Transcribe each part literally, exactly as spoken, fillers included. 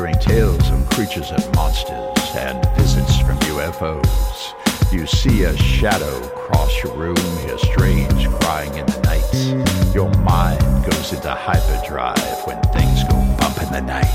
featuring tales of creatures and monsters and visits from U F Os. You see a shadow cross your room, hear strange crying in the night. Your mind goes into hyperdrive when things go bump in the night.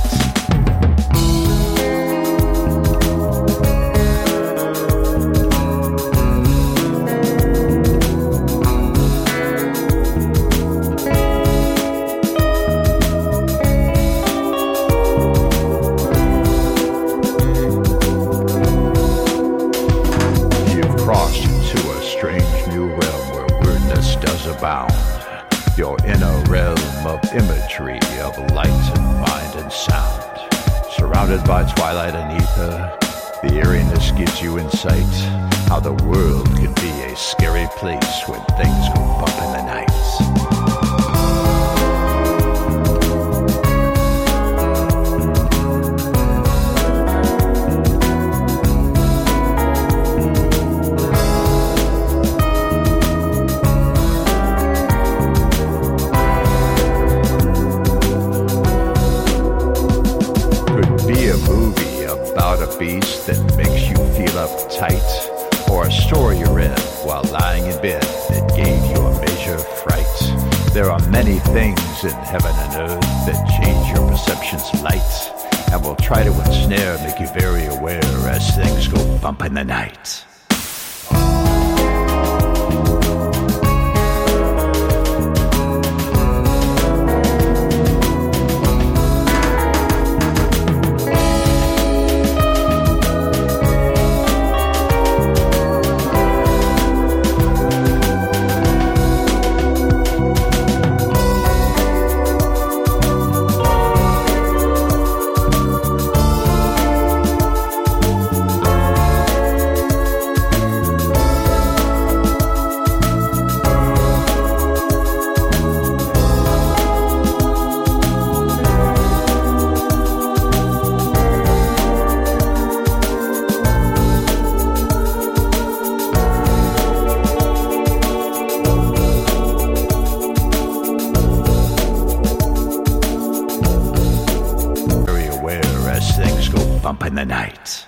Your inner realm of imagery, of light and mind and sound. Surrounded by twilight and ether, the eeriness gives you insight how the world can be a scary place when things go bump in the night. Beast that makes you feel uptight, or a story you read while lying in bed that gave you a measure of fright. There are many things in heaven and earth that change your perception's light, and will try to ensnare, make you very aware as things go bump in the night. Bump in the night.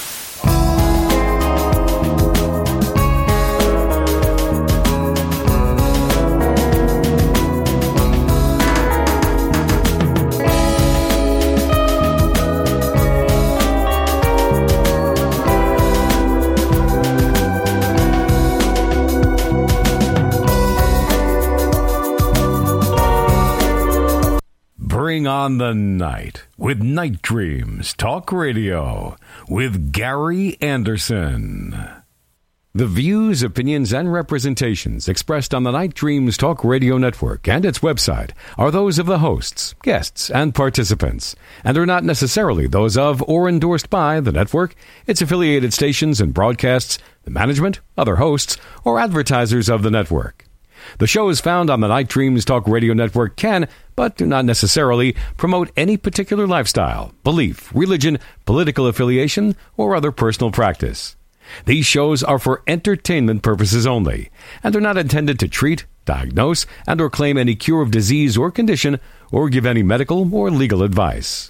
Bring on the night with Night Dreams Talk Radio with Gary Anderson. The views, opinions, and representations expressed on the Night Dreams Talk Radio Network and its website are those of the hosts, guests, and participants, and are not necessarily those of or endorsed by the network, its affiliated stations and broadcasts, the management, other hosts, or advertisers of the network. The shows found on the Night Dreams Talk Radio Network can, but do not necessarily, promote any particular lifestyle, belief, religion, political affiliation, or other personal practice. These shows are for entertainment purposes only, and are not intended to treat, diagnose, and or claim any cure of disease or condition, or give any medical or legal advice.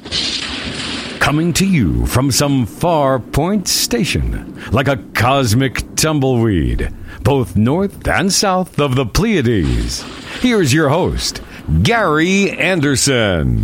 Coming to you from some far point station, like a cosmic tumbleweed, both north and south of the Pleiades. Here's your host, Gary Anderson.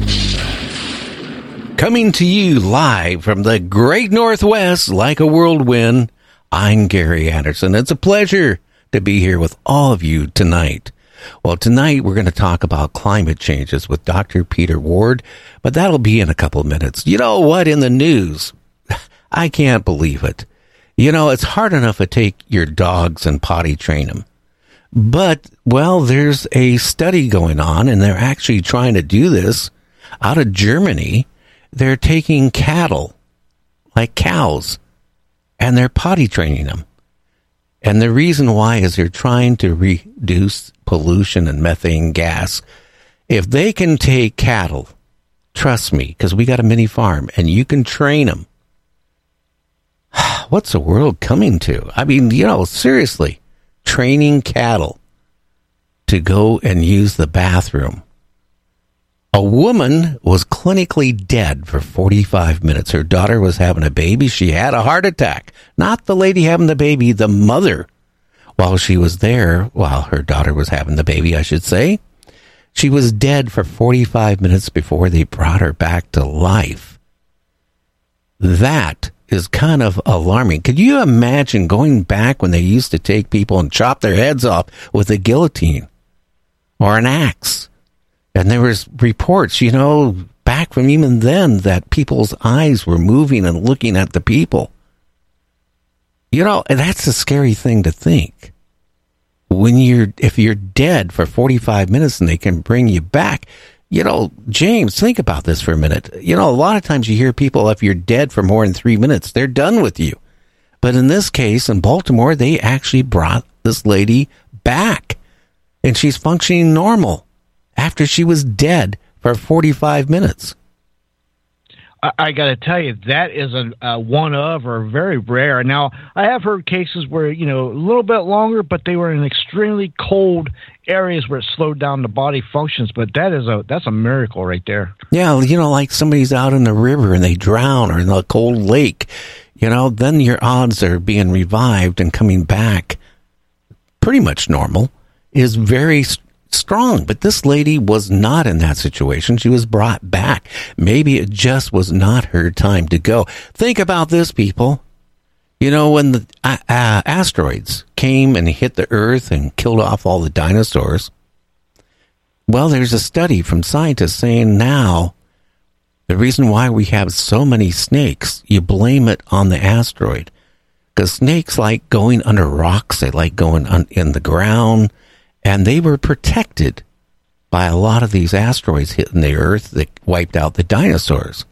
Coming to you live from the great Northwest like a whirlwind, I'm Gary Anderson. It's a pleasure to be here with all of you tonight. Well, tonight we're going to talk about climate changes with Doctor Peter Ward, but that'll be in a couple of minutes. You know what? In the news, I can't believe it. You know, it's hard enough to take your dogs and potty train them. But, well, there's a study going on, and they're actually trying to do this out of Germany. They're taking cattle, like cows, and they're potty training them. And the reason why is they're trying to reduce pollution and methane gas. If they can take cattle, trust me, because we got a mini farm, and you can train them, what's the world coming to? I mean, you know, seriously, training cattle to go and use the bathroom. A woman was clinically dead for forty-five minutes. Her daughter was having a baby. She had a heart attack. Not the lady having the baby, the mother. While she was there, while her daughter was having the baby, I should say, she was dead for forty-five minutes before they brought her back to life. That is kind of alarming. Could you imagine going back when they used to take people and chop their heads off with a guillotine or an axe? And there was reports, you know, back from even then that people's eyes were moving and looking at the people. You know, that's a scary thing to think. When you're, if you're dead for forty-five minutes and they can bring you back, you know, James, think about this for a minute. You know, a lot of times you hear people, if you're dead for more than three minutes, they're done with you. But in this case, in Baltimore, they actually brought this lady back. And she's functioning normal after she was dead for forty-five minutes. I, I got to tell you, that is a, a one of or very rare. Now, I have heard cases where, you know, a little bit longer, but they were in extremely cold areas where it slowed down the body functions. But that is a that's a miracle right there. Yeah, you know, like somebody's out in the river and they drown, or in a cold lake, you know, then your odds are being revived and coming back pretty much normal is very strong. But this lady was not in that situation. She was brought back. Maybe it just was not her time to go. Think about this, people. You know, when the uh, uh, asteroids came and hit the Earth and killed off all the dinosaurs, well, there's a study from scientists saying now the reason why we have so many snakes, you blame it on the asteroid. Because snakes like going under rocks, they like going on, in the ground, and they were protected by a lot of these asteroids hitting the Earth that wiped out the dinosaurs.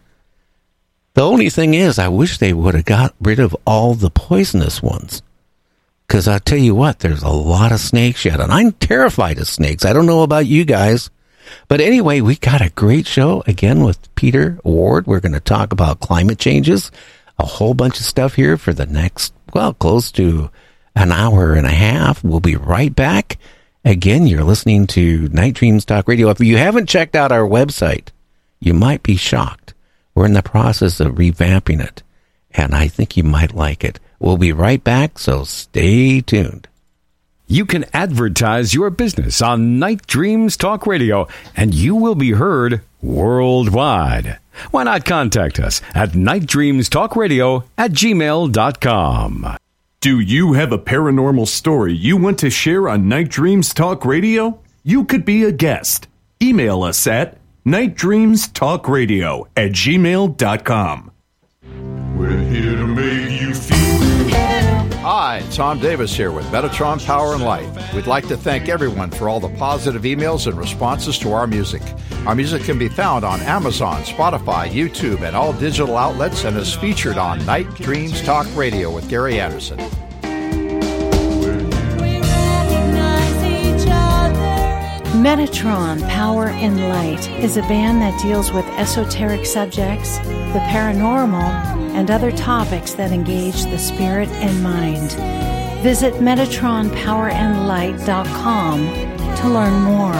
The only thing is, I wish they would have got rid of all the poisonous ones. Because I'll tell you what, there's a lot of snakes yet, and I'm terrified of snakes. I don't know about you guys. But anyway, we got a great show, again, with Peter Ward. We're going to talk about climate changes, a whole bunch of stuff here for the next, well, close to an hour and a half. We'll be right back. Again, you're listening to Night Dreams Talk Radio. If you haven't checked out our website, you might be shocked. We're in the process of revamping it, and I think you might like it. We'll be right back, so stay tuned. You can advertise your business on Night Dreams Talk Radio, and you will be heard worldwide. Why not contact us at nightdreamstalkradio at gmail dot com. Do you have a paranormal story you want to share on Night Dreams Talk Radio? You could be a guest. Email us at nightdreamstalkradio at gmail dot com. We're here to make you feel. Hi, Tom Davis here with Metatron Power and Light. We'd like to thank everyone for all the positive emails and responses to our music. Our music can be found on Amazon, Spotify, YouTube, and all digital outlets, and is featured on Night Dreams Talk Radio with Gary Anderson. Metatron Power and Light is a band that deals with esoteric subjects, the paranormal, and other topics that engage the spirit and mind. Visit metatron power and light dot com to learn more.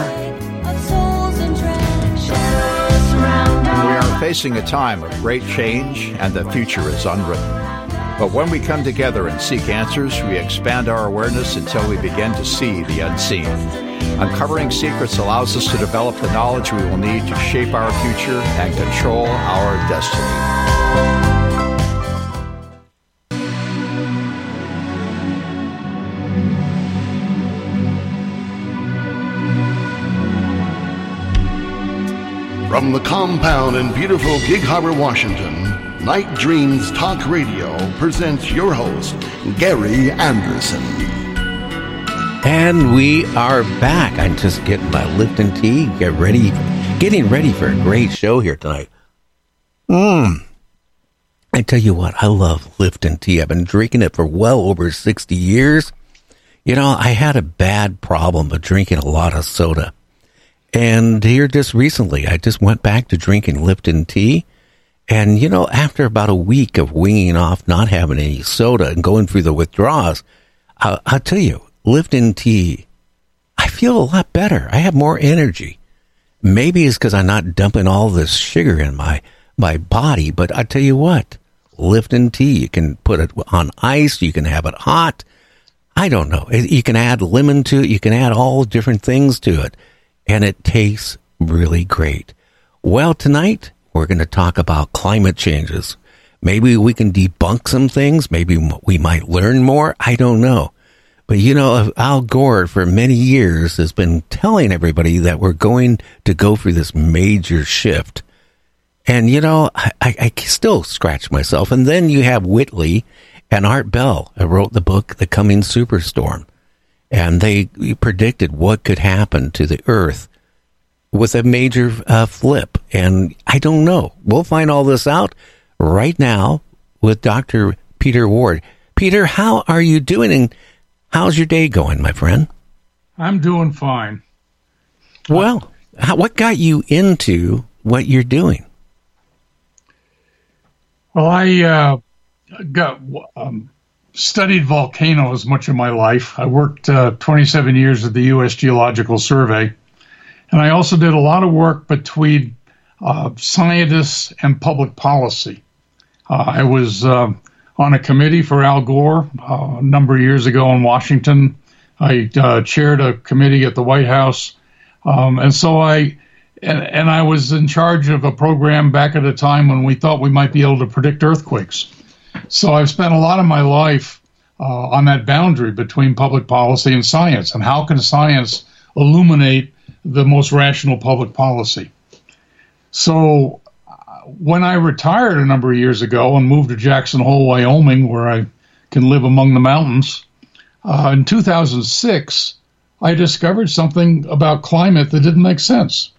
We are facing a time of great change, and the future is unwritten. But when we come together and seek answers, we expand our awareness until we begin to see the unseen. Uncovering secrets allows us to develop the knowledge we will need to shape our future and control our destiny. From the compound in beautiful Gig Harbor, Washington, Night Dreams Talk Radio presents your host, Gary Anderson. And we are back. I'm just getting my Lipton tea, get ready, getting ready for a great show here tonight. Mmm. I tell you what, I love Lipton tea. I've been drinking it for well over sixty years. You know, I had a bad problem of drinking a lot of soda. And here just recently, I just went back to drinking Lipton tea. And, you know, after about a week of winging off, not having any soda and going through the withdrawals, I'll, I'll tell you, Lipton tea, I feel a lot better. I have more energy. Maybe it's because I'm not dumping all this sugar in my, my body, but I tell you what, Lipton tea, you can put it on ice, you can have it hot. I don't know. You can add lemon to it, you can add all different things to it, and it tastes really great. Well, tonight, we're going to talk about climate changes. Maybe we can debunk some things. Maybe we might learn more. I don't know. But, you know, Al Gore for many years has been telling everybody that we're going to go through this major shift. And, you know, I, I still scratch myself. And then you have Whitley and Art Bell, who wrote the book, The Coming Superstorm. And they predicted what could happen to the Earth with a major uh, flip. And I don't know. We'll find all this out right now with Doctor Peter Ward. Peter, how are you doing, and how's your day going, my friend? I'm doing fine. Well, how, what got you into what you're doing? Well, I uh, got um, studied volcanoes much of my life. I worked uh, twenty-seven years at the U S Geological Survey, and I also did a lot of work between uh, scientists and public policy. Uh, I was uh, on a committee for Al Gore uh, a number of years ago in Washington. I uh, chaired a committee at the White House. Um, and so I, and, and I was in charge of a program back at a time when we thought we might be able to predict earthquakes. So I've spent a lot of my life uh, on that boundary between public policy and science, and how can science illuminate the most rational public policy. So when I retired a number of years ago and moved to Jackson Hole, Wyoming, where I can live among the mountains, uh, in two thousand six, I discovered something about climate that didn't make sense.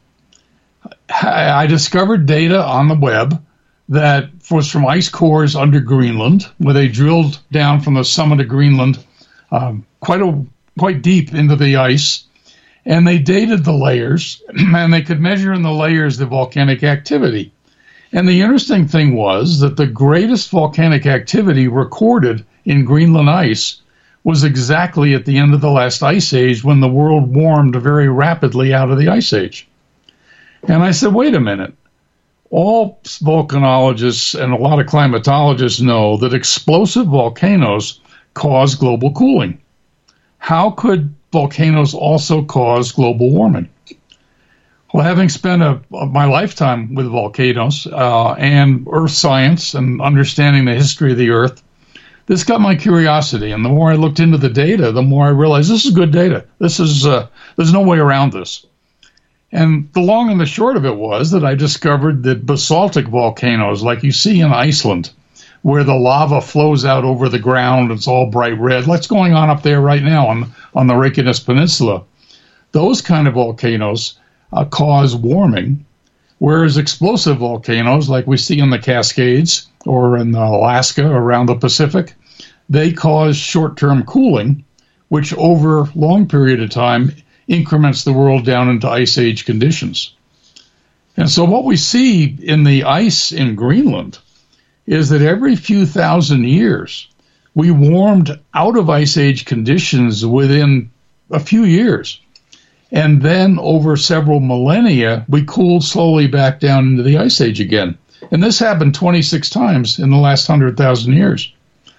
I discovered data on the web that was from ice cores under Greenland, where they drilled down from the summit of Greenland um, quite a quite deep into the ice, and they dated the layers, and they could measure in the layers the volcanic activity. And the interesting thing was that the greatest volcanic activity recorded in Greenland ice was exactly at the end of the last ice age, when the world warmed very rapidly out of the ice age. And I said, wait a minute. All volcanologists and a lot of climatologists know that explosive volcanoes cause global cooling. How could volcanoes also cause global warming? Well, having spent a, a, my lifetime with volcanoes uh, and earth science and understanding the history of the earth, this got my curiosity. And the more I looked into the data, the more I realized this is good data. This is uh, there's no way around this. And the long and the short of it was that I discovered that basaltic volcanoes, like you see in Iceland, where the lava flows out over the ground, it's all bright red. What's going on up there right now on, on the Reykjanes Peninsula? Those kind of volcanoes Uh, cause warming, whereas explosive volcanoes like we see in the Cascades or in Alaska around the Pacific, they cause short-term cooling, which over a long period of time increments the world down into ice age conditions. And so what we see in the ice in Greenland is that every few thousand years, we warmed out of ice age conditions within a few years. And then over several millennia, we cooled slowly back down into the ice age again. And this happened twenty-six times in the last one hundred thousand years.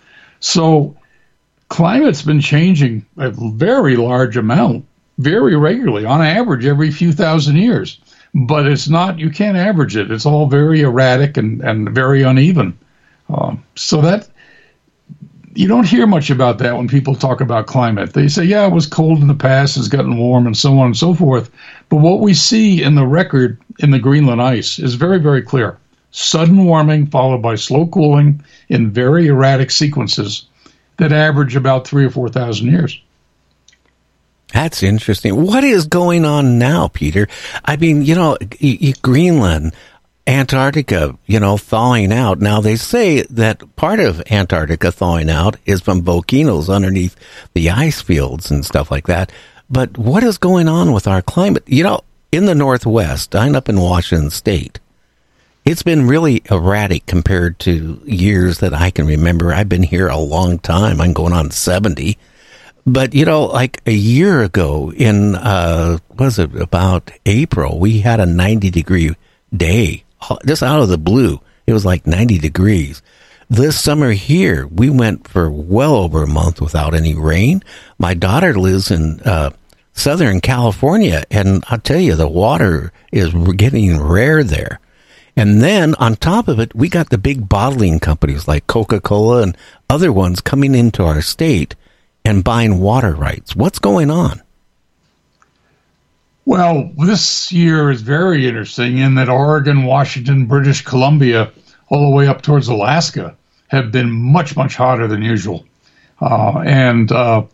So climate's been changing a very large amount, very regularly, on average every few thousand years. But it's not, you can't average it. It's all very erratic and, and very uneven. Um, so that, you don't hear much about that when people talk about climate. They say, yeah, it was cold in the past, it's gotten warm, and so on and so forth. But what we see in the record in the Greenland ice is very, very clear. Sudden warming followed by slow cooling in very erratic sequences that average about three or four thousand years. That's interesting. What is going on now, Peter? I mean, you know, Greenland, Antarctica, you know, thawing out. Now, they say that part of Antarctica thawing out is from volcanoes underneath the ice fields and stuff like that. But what is going on with our climate? You know, in the Northwest, I'm up in Washington State. It's been really erratic compared to years that I can remember. I've been here a long time. I'm going on seventy. But, you know, like a year ago in, uh, was it about April, we had a ninety degree day, just out of the blue. It was like ninety degrees. This summer here, we went for well over a month without any rain. My daughter lives in uh, Southern California, and I'll tell you, the water is getting rare there. And then on top of it, we got the big bottling companies like Coca-Cola and other ones coming into our state and buying water rights. What's going on? Well, this year is very interesting in that Oregon, Washington, British Columbia, all the way up towards Alaska, have been much, much hotter than usual. Uh, and uh,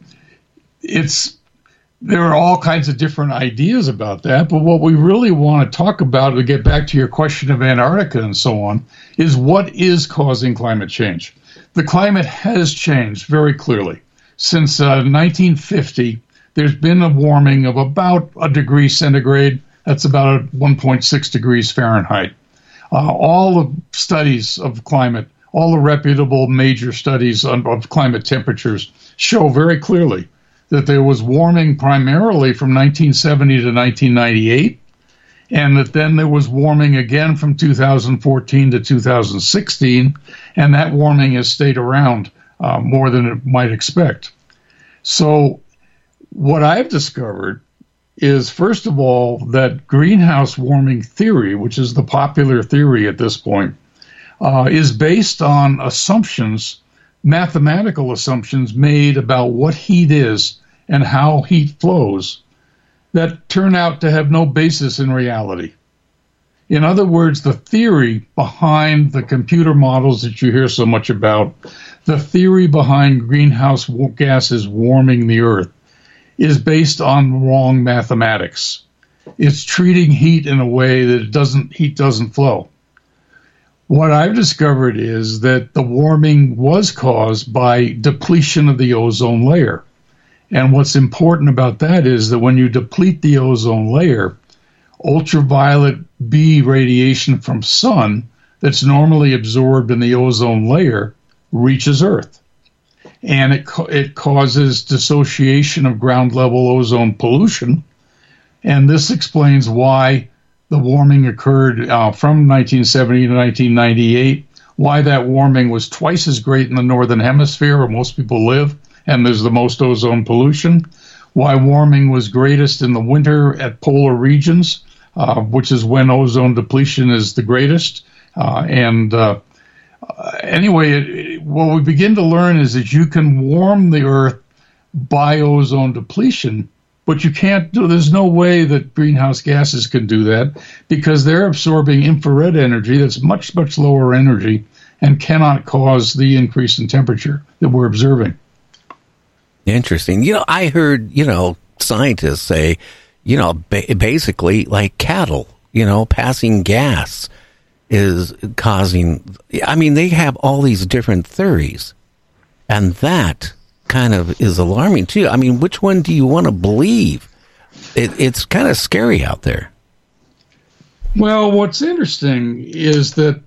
it's there are all kinds of different ideas about that. But what we really want to talk about, to get back to your question of Antarctica and so on, is what is causing climate change. The climate has changed very clearly. Since uh, nineteen fifty, there's been a warming of about a degree centigrade. That's about one point six degrees Fahrenheit. Uh, all the studies of climate, all the reputable major studies on, of climate temperatures show very clearly that there was warming primarily from nineteen seventy to nineteen ninety-eight, and that then there was warming again from two thousand fourteen to two thousand sixteen, and that warming has stayed around uh, more than it might expect. So what I've discovered is, first of all, that greenhouse warming theory, which is the popular theory at this point, uh, is based on assumptions, mathematical assumptions made about what heat is and how heat flows that turn out to have no basis in reality. In other words, the theory behind the computer models that you hear so much about, the theory behind greenhouse gases warming the Earth, is based on wrong mathematics. It's treating heat in a way that it doesn't, heat doesn't flow. What I've discovered is that the warming was caused by depletion of the ozone layer. And what's important about that is that when you deplete the ozone layer, ultraviolet B radiation from sun that's normally absorbed in the ozone layer reaches Earth. And it it causes dissociation of ground level ozone pollution. And this explains why the warming occurred uh, from nineteen seventy to nineteen ninety-eight, why that warming was twice as great in the northern hemisphere where most people live, and there's the most ozone pollution, why warming was greatest in the winter at polar regions, uh, which is when ozone depletion is the greatest. Uh, and uh, anyway, it, it, what we begin to learn is that you can warm the Earth by ozone depletion, but you can't do, there's no way that greenhouse gases can do that because they're absorbing infrared energy that's much, much lower energy and cannot cause the increase in temperature that we're observing. Interesting. You know, I heard, you know, scientists say, you know, ba- basically like cattle, you know, passing gas is causing, I mean, they have all these different theories, and that kind of is alarming too. I mean, which one do you want to believe? It, it's kind of scary out there. Well, what's interesting is that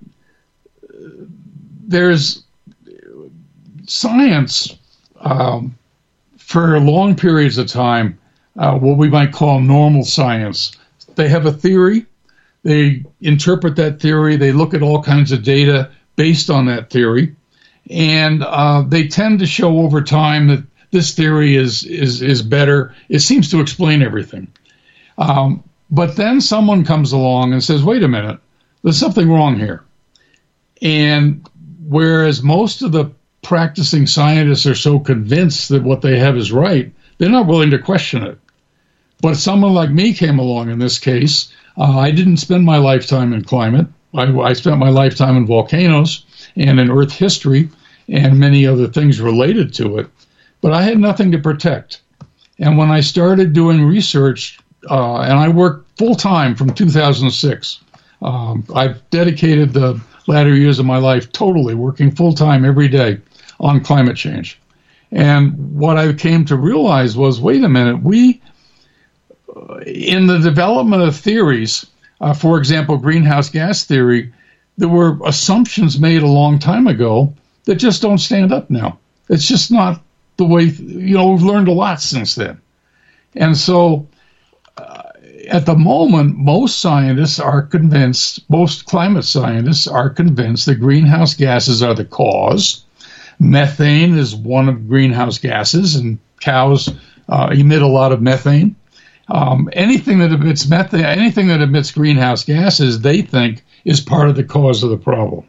there's science um, for long periods of time, uh, what we might call normal science. They have a theory. They interpret that theory. They look at all kinds of data based on that theory. And uh, they tend to show over time that this theory is is is better. It seems to explain everything. Um, but then someone comes along and says, wait a minute, there's something wrong here. And whereas most of the practicing scientists are so convinced that what they have is right, they're not willing to question it. But someone like me came along in this case. Uh, I didn't spend my lifetime in climate. I, I spent my lifetime in volcanoes and in Earth history and many other things related to it. But I had nothing to protect. And when I started doing research, uh, and I worked full-time from two thousand six, um, I've dedicated the latter years of my life totally working full-time every day on climate change. And what I came to realize was, wait a minute, we, uh, in the development of theories, uh, for example, greenhouse gas theory, there were assumptions made a long time ago that just don't stand up now. It's just not the way, you know, we've learned a lot since then. And so uh, at the moment, most scientists are convinced, most climate scientists are convinced that greenhouse gases are the cause. Methane is one of greenhouse gases, and cows uh, emit a lot of methane. Um, anything that emits methane, anything that emits greenhouse gases, they think is part of the cause of the problem.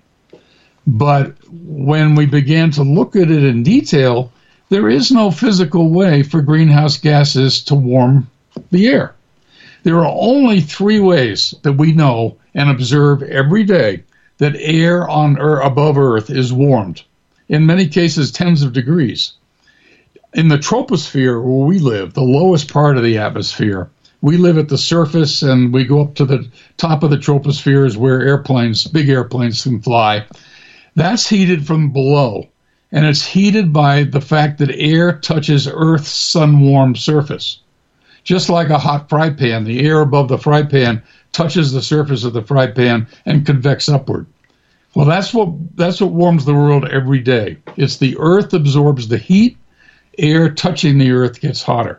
But when we began to look at it in detail, there is no physical way for greenhouse gases to warm the air. There are only three ways that we know and observe every day that air on or above Earth is warmed, in many cases tens of degrees. In the troposphere where we live, the lowest part of the atmosphere, we live at the surface and we go up to the top of the troposphere is where airplanes, big airplanes can fly. That's heated from below, and it's heated by the fact that air touches Earth's sun-warmed surface. Just like a hot fry pan, the air above the fry pan touches the surface of the fry pan and convects upward. Well, that's what that's what warms the world every day. It's the Earth absorbs the heat, air touching the Earth gets hotter.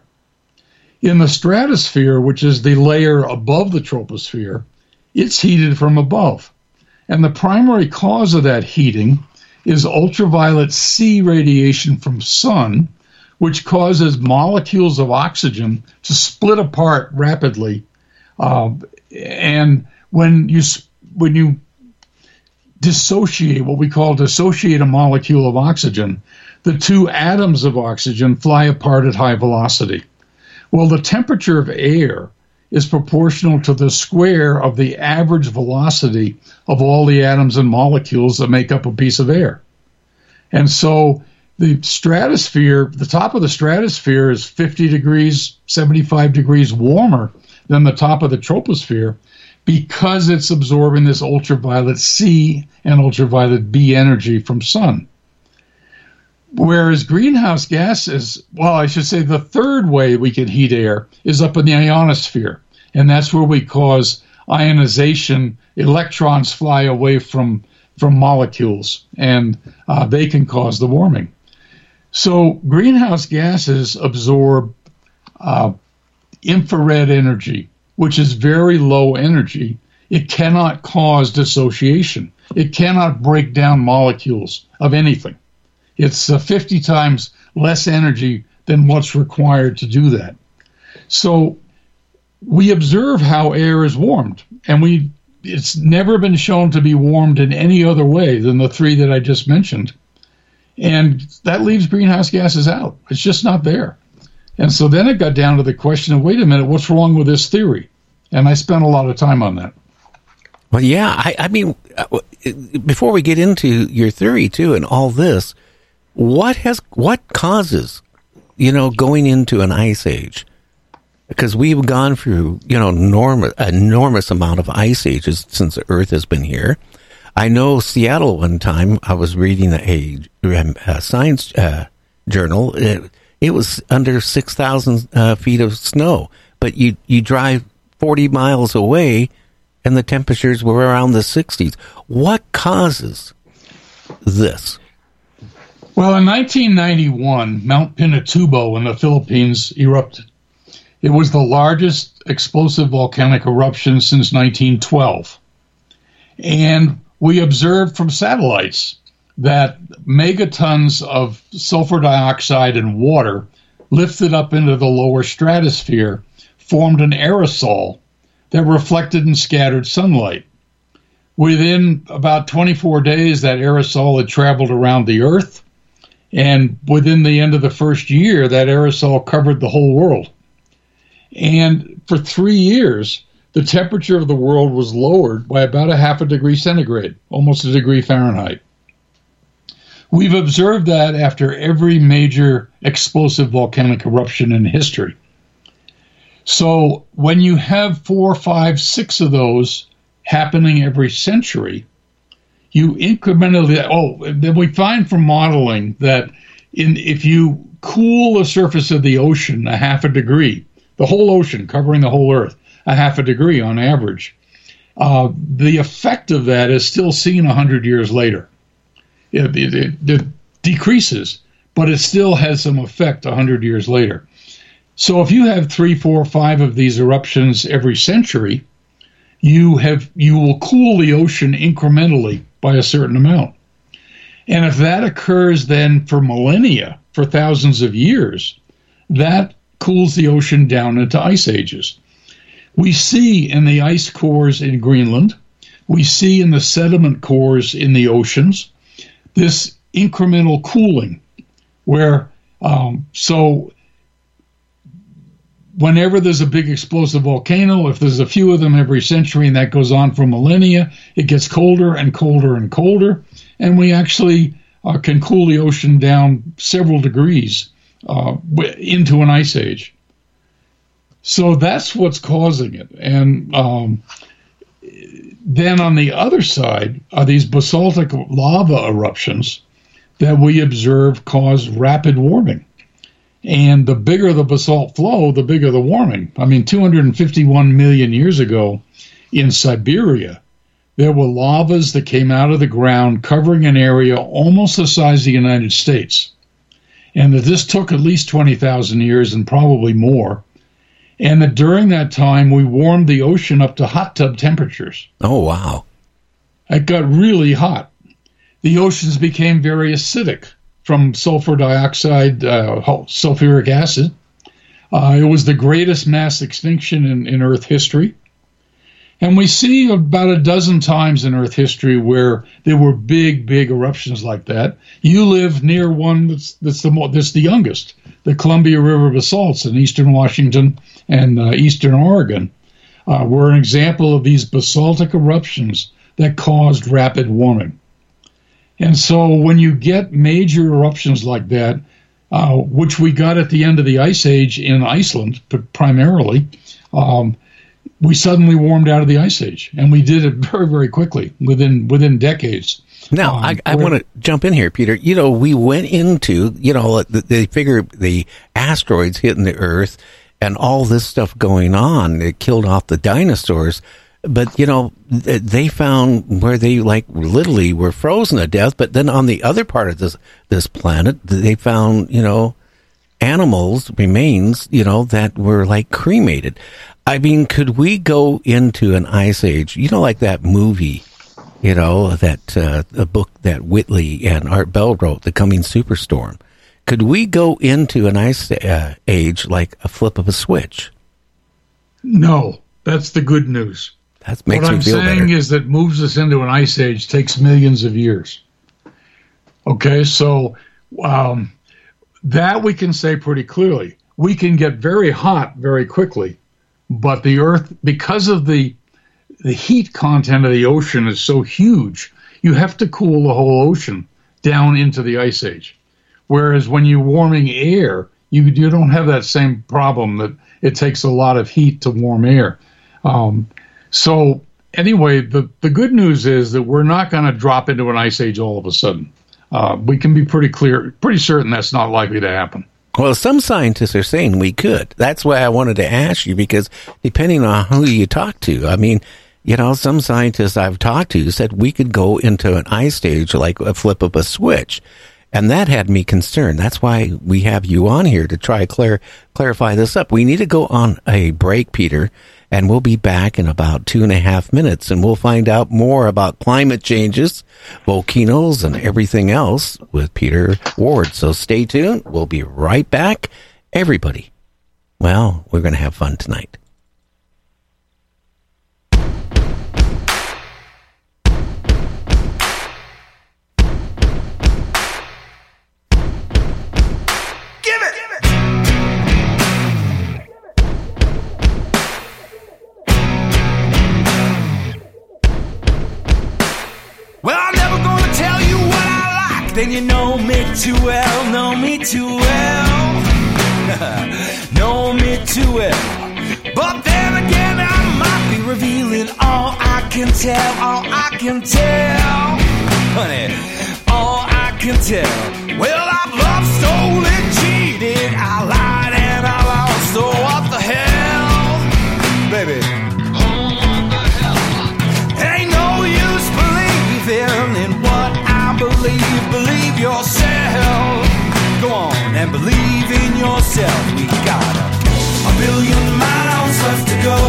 In the stratosphere, which is the layer above the troposphere, it's heated from above. And the primary cause of that heating is ultraviolet C radiation from sun, which causes molecules of oxygen to split apart rapidly. Uh, and when you when you dissociate, what we call dissociate a molecule of oxygen, the two atoms of oxygen fly apart at high velocity. Well, the temperature of air is proportional to the square of the average velocity of all the atoms and molecules that make up a piece of air. And so the stratosphere, the top of the stratosphere is fifty degrees, seventy-five degrees warmer than the top of the troposphere because it's absorbing this ultraviolet C and ultraviolet B energy from sun. Whereas greenhouse gases, well, I should say the third way we can heat air is up in the ionosphere. And that's where we cause ionization. Electrons fly away from, from molecules, and uh, they can cause the warming. So greenhouse gases absorb uh, infrared energy, which is very low energy. It cannot cause dissociation. It cannot break down molecules of anything. It's uh, fifty times less energy than what's required to do that. So we observe how air is warmed, and we it's never been shown to be warmed in any other way than the three that I just mentioned. And that leaves greenhouse gases out. It's just not there. And so then it got down to the question of, wait a minute, what's wrong with this theory? And I spent a lot of time on that. Well, yeah, I, I mean, before we get into your theory, too, and all this, what has what causes, you know, going into an ice age? Because we've gone through, you know, enormous, enormous amount of ice ages since the Earth has been here. I know Seattle one time, I was reading a, a science uh, journal. It, it was under six thousand uh, feet of snow. But you, you drive forty miles away, and the temperatures were around the sixties. What causes this? Well, in nineteen ninety-one, Mount Pinatubo in the Philippines erupted. It was the largest explosive volcanic eruption since nineteen twelve. And we observed from satellites that megatons of sulfur dioxide and water lifted up into the lower stratosphere formed an aerosol that reflected and scattered sunlight. Within about twenty-four days, that aerosol had traveled around the Earth, and within the end of the first year, that aerosol covered the whole world. And for three years, the temperature of the world was lowered by about a half a degree centigrade, almost a degree Fahrenheit. We've observed that after every major explosive volcanic eruption in history. So when you have four, five, six of those happening every century, you incrementally, oh, then we find from modeling that in if you cool the surface of the ocean a half a degree, the whole ocean covering the whole Earth, a half a degree on average, uh, the effect of that is still seen one hundred years later. It, it, it decreases, but it still has some effect one hundred years later. So if you have three, four, five of these eruptions every century, you have you will cool the ocean incrementally by a certain amount. And if that occurs then for millennia, for thousands of years, that cools the ocean down into ice ages. We see in the ice cores in Greenland, we see in the sediment cores in the oceans, this incremental cooling where, um, so whenever there's a big explosive volcano, if there's a few of them every century and that goes on for millennia, it gets colder and colder and colder, and we actually uh, can cool the ocean down several degrees uh, into an ice age. So that's what's causing it. And um, then on the other side are these basaltic lava eruptions that we observe cause rapid warming. And the bigger the basalt flow, the bigger the warming. I mean, two hundred fifty-one million years ago in Siberia, there were lavas that came out of the ground covering an area almost the size of the United States. And that this took at least twenty thousand years and probably more. And that during that time, we warmed the ocean up to hot tub temperatures. Oh, wow. It got really hot. The oceans became very acidic from sulfur dioxide, uh, sulfuric acid. Uh, it was the greatest mass extinction in, in Earth history. And we see about a dozen times in Earth history where there were big, big eruptions like that. You live near one that's, that's, the, mo- that's the youngest, the Columbia River basalts in eastern Washington and uh, eastern Oregon, uh, were an example of these basaltic eruptions that caused rapid warming. And so when you get major eruptions like that, uh, which we got at the end of the Ice Age in Iceland primarily, um, we suddenly warmed out of the Ice Age. And we did it very, very quickly, within within decades. Now, um, I, I want to jump in here, Peter. You know, we went into, you know, they figure the asteroids hitting the Earth and all this stuff going on. It killed off the dinosaurs. But, you know, they found where they, like, literally were frozen to death. But then on the other part of this this planet, they found, you know, animals, remains, you know, that were, like, cremated. I mean, could we go into an ice age, you know, like that movie, you know, that uh, a book that Whitley and Art Bell wrote, The Coming Superstorm. Could we go into an ice uh, age like a flip of a switch? No, that's the good news. That makes what me I'm feel saying better. is that moves us into an ice age takes millions of years. Okay, so um, that we can say pretty clearly. We can get very hot very quickly, but the Earth, because of the the heat content of the ocean is so huge, you have to cool the whole ocean down into the ice age. Whereas when you're warming air, you you don't have that same problem that it takes a lot of heat to warm air. Um, So anyway, the, the good news is that we're not going to drop into an ice age all of a sudden. Uh, we can be pretty clear, pretty certain that's not likely to happen. Well, some scientists are saying we could. That's why I wanted to ask you, because depending on who you talk to, I mean, you know, some scientists I've talked to said we could go into an ice age like a flip of a switch. And that had me concerned. That's why we have you on here to try to clar- clarify this up. We need to go on a break, Peter, and we'll be back in about two and a half minutes, and we'll find out more about climate changes, volcanoes, and everything else with Peter Ward. So stay tuned. We'll be right back. Everybody, well, we're going to have fun tonight. Then you know me too well, know me too well, know me too well. But then again, I might be revealing all I can tell, all I can tell, honey, all I can tell. Well, I've loved, stolen, cheated, I lied and I lost, so what the hell, baby? Oh, what the hell? Ain't no use believing in what I believe, believe yourself, Go on and believe in yourself. We got a, a billion miles left to go.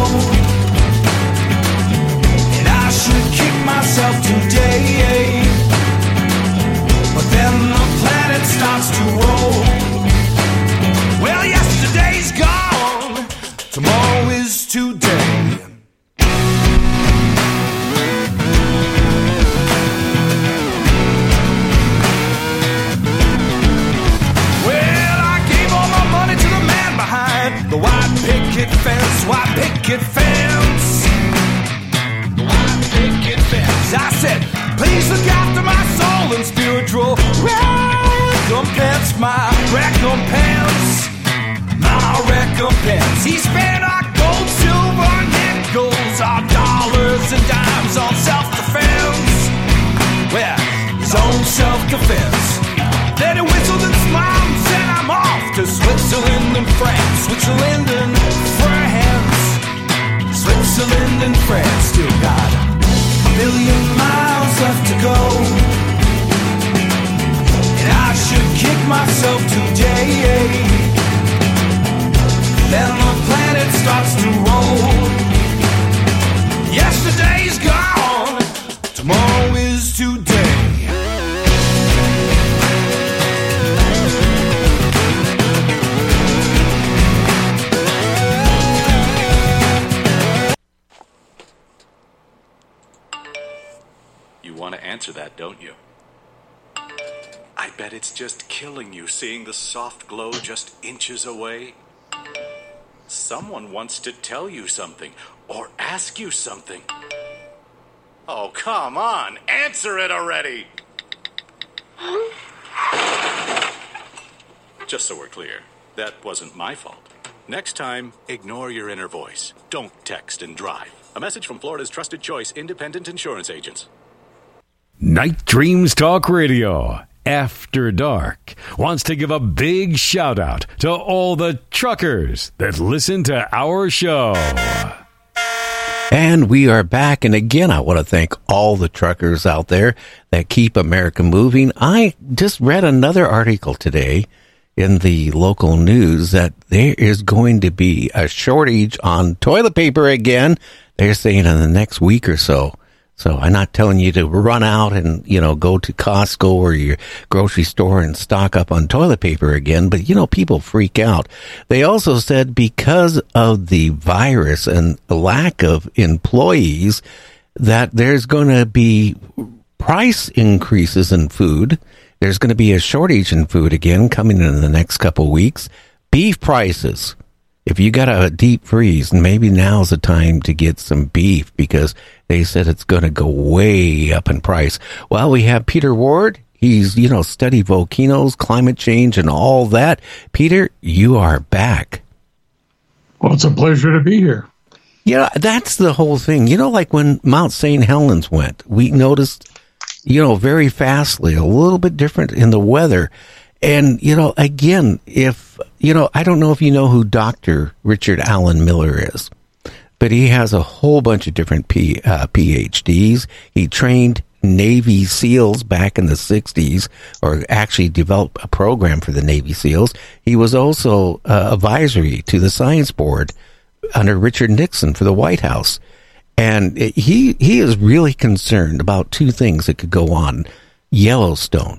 And I should kick myself today. But then the planet starts to roll. Well, yesterday's gone. Tomorrow is today. The white picket fence, white picket fence, the white picket fence. I said, please look after my soul and spiritual recompense, my recompense, my recompense. He spent our gold, silver, nickels, our dollars and dimes on self-defense. Well, his own self-defense. Then he whistled and smiled and said, I'm off to Switzerland and France. Switzerland and France. Switzerland and France. Still got a million miles left to go. And I should kick myself today. Then the planet starts to roll. Yesterday's gone. Tomorrow is today. Want to answer that, don't you? I bet it's just killing you seeing the soft glow just inches away. Someone wants to tell you something or ask you something. Oh, come on, answer it already. Just so we're clear, that wasn't my fault. Next time, ignore your inner voice. Don't text and drive. A message from Florida's trusted choice independent insurance agents. Night Dreams Talk Radio, After Dark, wants to give a big shout out to all the truckers that listen to our show. And we are back. And again, I want to thank all the truckers out there that keep America moving. I just read another article today in the local news that there is going to be a shortage on toilet paper again. They're saying in the next week or so. So I'm not telling you to run out and, you know, go to Costco or your grocery store and stock up on toilet paper again. But, you know, people freak out. They also said because of the virus and the lack of employees that there's going to be price increases in food. There's going to be a shortage in food again coming in the next couple weeks. Beef prices. If you got a deep freeze, maybe now's the time to get some beef because they said it's going to go way up in price. Well, we have Peter Ward. He's, you know, studied volcanoes, climate change, and all that. Peter, you are back. Well, it's a pleasure to be here. Yeah, that's the whole thing. You know, like when Mount Saint Helens went, we noticed, you know, very fastly, a little bit different in the weather. And, you know, again, if, you know, I don't know if you know who Doctor Richard Allen Miller is, but he has a whole bunch of different P, uh, P H Ds. He trained Navy SEALs back in the sixties, or actually developed a program for the Navy SEALs. He was also uh, advisory to the Science Board under Richard Nixon for the White House. And he, he is really concerned about two things that could go on. Yellowstone.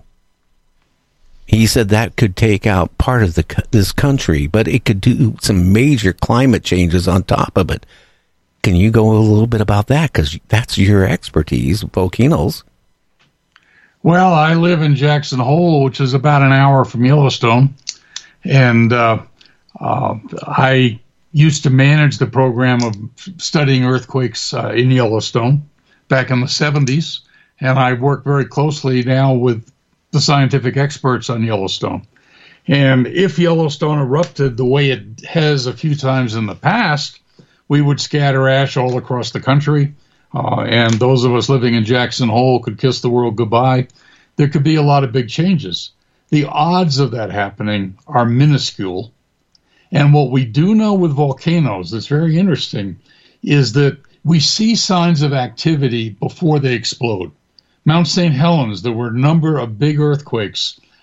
He said that could take out part of the this country, but it could do some major climate changes on top of it. Can you go a little bit about that? Because that's your expertise, volcanoes. Well, I live in Jackson Hole, which is about an hour from Yellowstone. And uh, uh, I used to manage the program of studying earthquakes uh, in Yellowstone back in the seventies. And I work very closely now with the scientific experts on Yellowstone. And if Yellowstone erupted the way it has a few times in the past, we would scatter ash all across the country. Uh, and those of us living in Jackson Hole could kiss the world goodbye. There could be a lot of big changes. The odds of that happening are minuscule. And what we do know with volcanoes that's very interesting is that we see signs of activity before they explode. Mount Saint Helens, there were a number of big earthquakes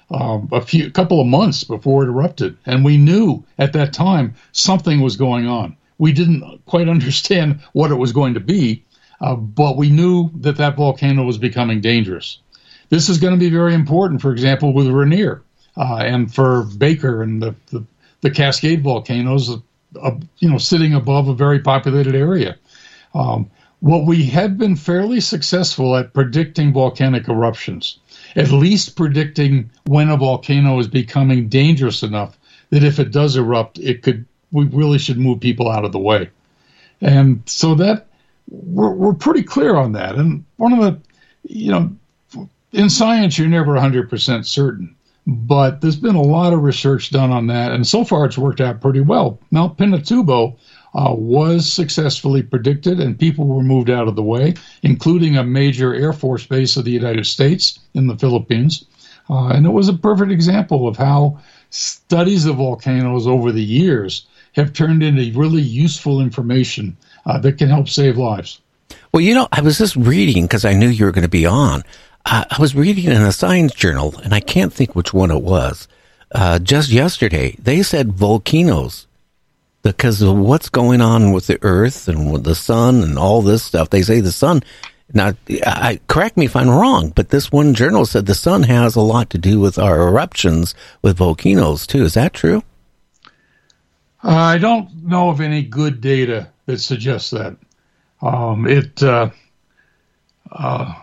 um, a few couple of months before it erupted, and we knew at that time something was going on. We didn't quite understand what it was going to be, uh, but we knew that that volcano was becoming dangerous. This is going to be very important, for example, with Rainier uh, and for Baker and the, the, the Cascade volcanoes, uh, you know, sitting above a very populated area. Um, what we have been fairly successful at predicting volcanic eruptions, at least predicting when a volcano is becoming dangerous enough that if it does erupt, it could, we really should move people out of the way. And so that, we're, we're pretty clear on that. And one of the, you know, in science, you're never one hundred percent certain, but there's been a lot of research done on that, and so far it's worked out pretty well. Mount Pinatubo uh, was successfully predicted, and people were moved out of the way, including a major Air Force base of the United States in the Philippines. Uh, and it was a perfect example of how studies of volcanoes over the years have turned into really useful information uh, that can help save lives. Well, you know, I was just reading, because I knew you were going to be on, uh, I was reading in a science journal, and I can't think which one it was, uh, just yesterday. They said volcanoes, because of what's going on with the Earth and with the sun and all this stuff. They say the sun, now, I, correct me if I'm wrong, but this one journal said the sun has a lot to do with our eruptions with volcanoes, too. Is that true? Uh, I don't know of any good data that suggests that. Um, it, uh, uh,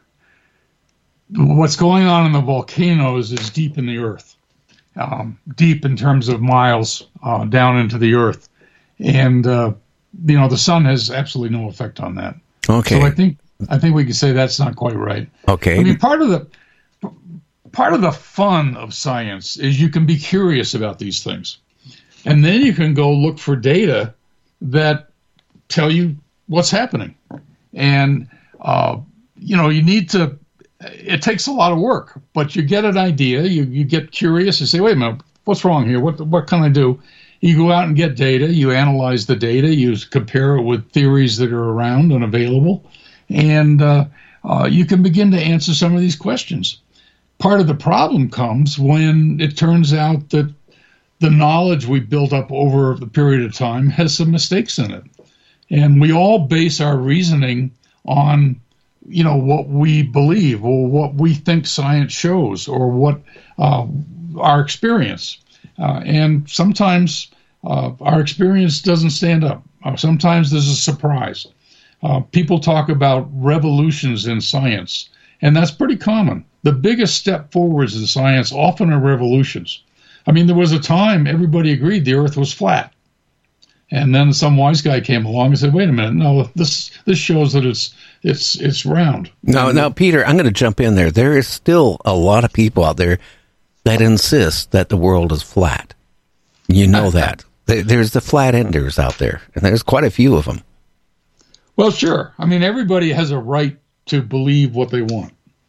what's going on in the volcanoes is deep in the earth, um, deep in terms of miles uh, down into the earth. And, uh, you know, the sun has absolutely no effect on that. Okay. So I think, I think we can say that's not quite right. Okay. I mean, part of the, part of the fun of science is you can be curious about these things. And then you can go look for data that tell you what's happening. And, uh, you know, you need to, it takes a lot of work, but you get an idea, you, you get curious and say, wait a minute, what's wrong here? What, what can I do? You go out and get data, you analyze the data, you compare it with theories that are around and available, and uh, uh, you can begin to answer some of these questions. Part of the problem comes when it turns out that the knowledge we built up over the period of time has some mistakes in it. And we all base our reasoning on, you know, what we believe or what we think science shows or what uh, our experience. Uh, and sometimes uh, our experience doesn't stand up. Uh, sometimes there's a surprise. Uh, people talk about revolutions in science, and that's pretty common. The biggest step forwards in science often are revolutions. I mean, there was a time everybody agreed the Earth was flat. And then some wise guy came along and said, wait a minute, no, this this shows that it's it's it's round. Now, now, Peter, I'm going to jump in there. There is still a lot of people out there that insist that the world is flat. You know that. There's the flat enders out there, and there's quite a few of them. Well, sure. I mean, everybody has a right to believe what they want.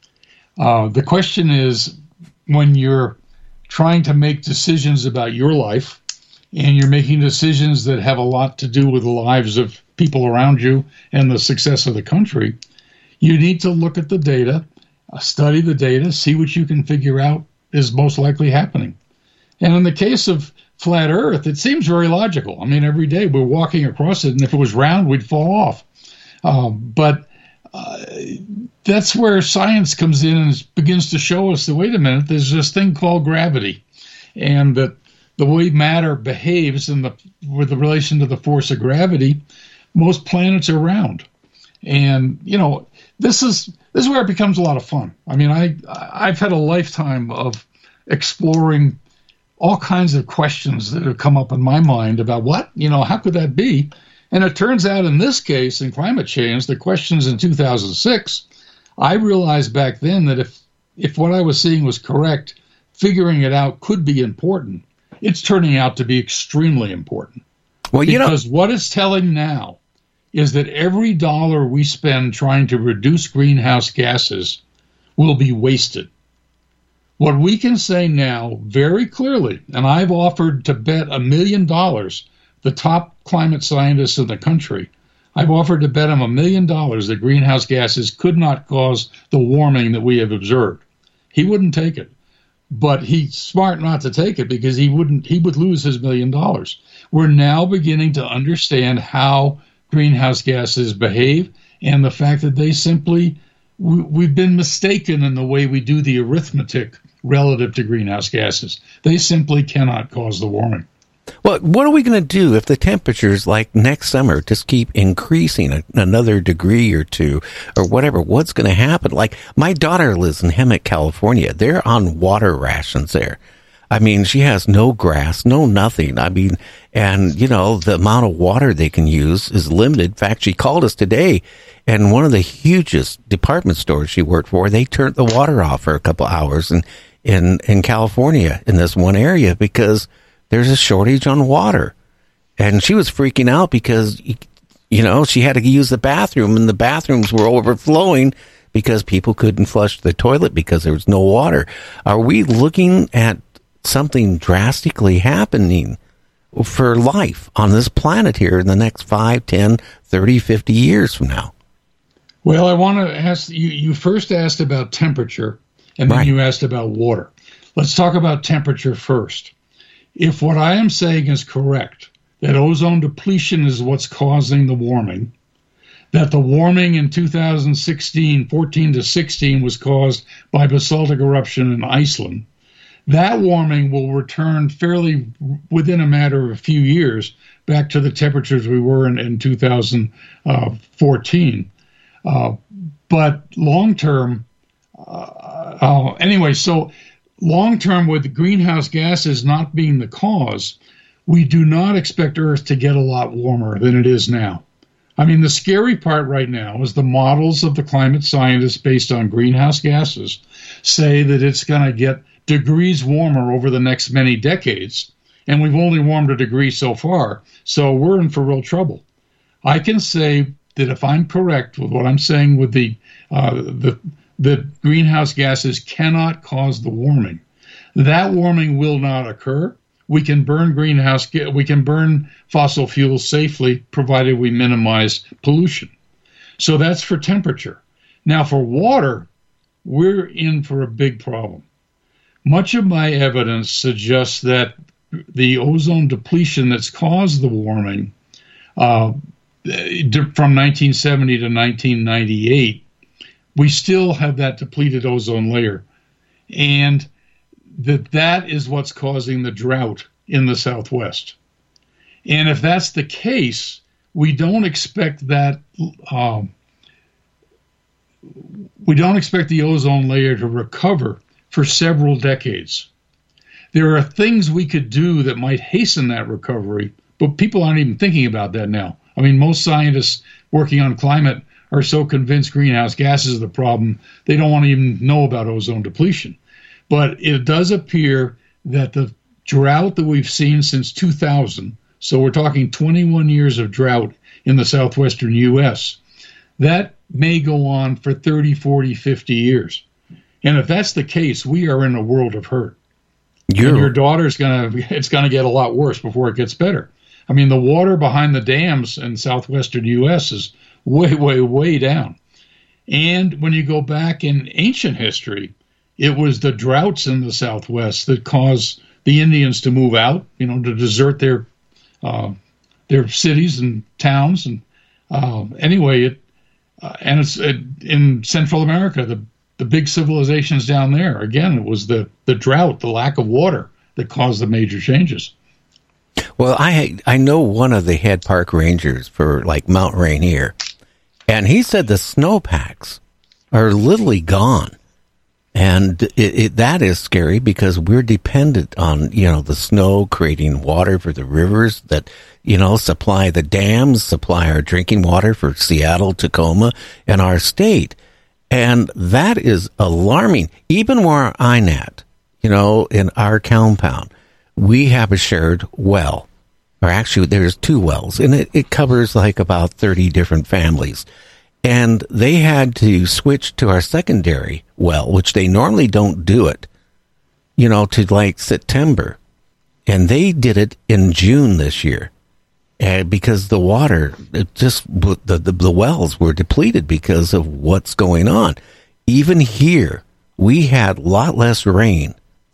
Uh, the question is, when you're trying to make decisions about your life, and you're making decisions that have a lot to do with the lives of people around you and the success of the country, you need to look at the data, uh, study the data, see what you can figure out is most likely happening. And in the case of flat Earth, it seems very logical. I mean, every day we're walking across it, and if it was round, we'd fall off. Um, but uh, that's where science comes in and begins to show us that, wait a minute, there's this thing called gravity, and that the way matter behaves in the with the relation to the force of gravity, most planets are round. And, you know, this is this is where it becomes a lot of fun. I mean, I, I've had a lifetime of exploring all kinds of questions that have come up in my mind about what, you know, how could that be? And it turns out in this case, in climate change, the questions in two thousand six, I realized back then that if, if what I was seeing was correct, figuring it out could be important. It's turning out to be extremely important. Well, you because know, what it's telling now is that every dollar we spend trying to reduce greenhouse gases will be wasted. What we can say now very clearly, and I've offered to bet a million dollars, the top climate scientists in the country, I've offered to bet them a million dollars that greenhouse gases could not cause the warming that we have observed. He wouldn't take it. but he's smart not to take it because he wouldn't. He would lose his million dollars. We're now beginning to understand how greenhouse gases behave, and the fact that they simply we, we've been mistaken in the way we do the arithmetic relative to greenhouse gases. They simply cannot cause the warming. Well, what are we going to do if the temperatures, like next summer, just keep increasing a, another degree or two or whatever? What's going to happen? Like, my daughter lives in Hemet, California. They're on water rations there. I mean, she has no grass, no nothing. I mean, and, you know, the amount of water they can use is limited. In fact, she called us today, and one of the hugest department stores she worked for, they turned the water off for a couple hours in, in, in California in this one area because there's a shortage on water. And she was freaking out because, you know, she had to use the bathroom, and the bathrooms were overflowing because people couldn't flush the toilet because there was no water. Are we looking at something drastically happening for life on this planet here in the next five, ten, thirty, fifty years from now? Well, I want to ask you, you first asked about temperature, and then right. you asked about water. Let's talk about temperature first. If what I am saying is correct, that ozone depletion is what's causing the warming, that the warming in two thousand sixteen, fourteen to sixteen was caused by basaltic eruption in Iceland, that warming will return fairly within a matter of a few years back to the temperatures we were in, in two thousand fourteen. Uh, but long term, uh, uh, anyway, so long term, with greenhouse gases not being the cause, we do not expect Earth to get a lot warmer than it is now. I mean, the scary part right now is the models of the climate scientists based on greenhouse gases say that it's going to get degrees warmer over the next many decades, and we've only warmed a degree so far, so we're in for real trouble. I can say that if I'm correct with what I'm saying with the uh, the that greenhouse gases cannot cause the warming, that warming will not occur. We can burn greenhouse we can burn fossil fuels safely, provided we minimize pollution. So that's for temperature. Now for water, we're in for a big problem. Much of my evidence suggests that the ozone depletion that's caused the warming uh, from nineteen seventy to nineteen ninety-eight, we still have that depleted ozone layer, and that that is what's causing the drought in the Southwest. And if that's the case, we don't expect that um, we don't expect the ozone layer to recover for several decades. There are things we could do that might hasten that recovery, but people aren't even thinking about that now. I mean, most scientists working on climate are so convinced greenhouse gases are the problem, they don't want to even know about ozone depletion. But it does appear that the drought that we've seen since two thousand, so we're talking twenty-one years of drought in the southwestern U S, that may go on for thirty, forty, fifty years. And if that's the case, we are in a world of hurt. You're... And your daughter's going to, it's going to get a lot worse before it gets better. I mean, the water behind the dams in southwestern U S is way, way, way down. And when you go back in ancient history, it was the droughts in the Southwest that caused the Indians to move out, you know, to desert their uh, their cities and towns. And uh, anyway, it uh, and it's it, in Central America, the the big civilizations down there. Again, it was the the drought, the lack of water that caused the major changes. Well, I I know one of the head park rangers for like Mount Rainier, and he said the snowpacks are literally gone. And it, it, that is scary because we're dependent on, you know, the snow creating water for the rivers that, you know, supply the dams, supply our drinking water for Seattle, Tacoma, and our state. And that is alarming. Even where I'm at, you know, in our compound, we have a shared well. Or actually, there's two wells, and it, it covers like about thirty different families. And they had to switch to our secondary well, which they normally don't do it, you know, to like September. And they did it in June this year. And because the water, it just, the, the, the wells were depleted because of what's going on. Even here, we had a lot less rain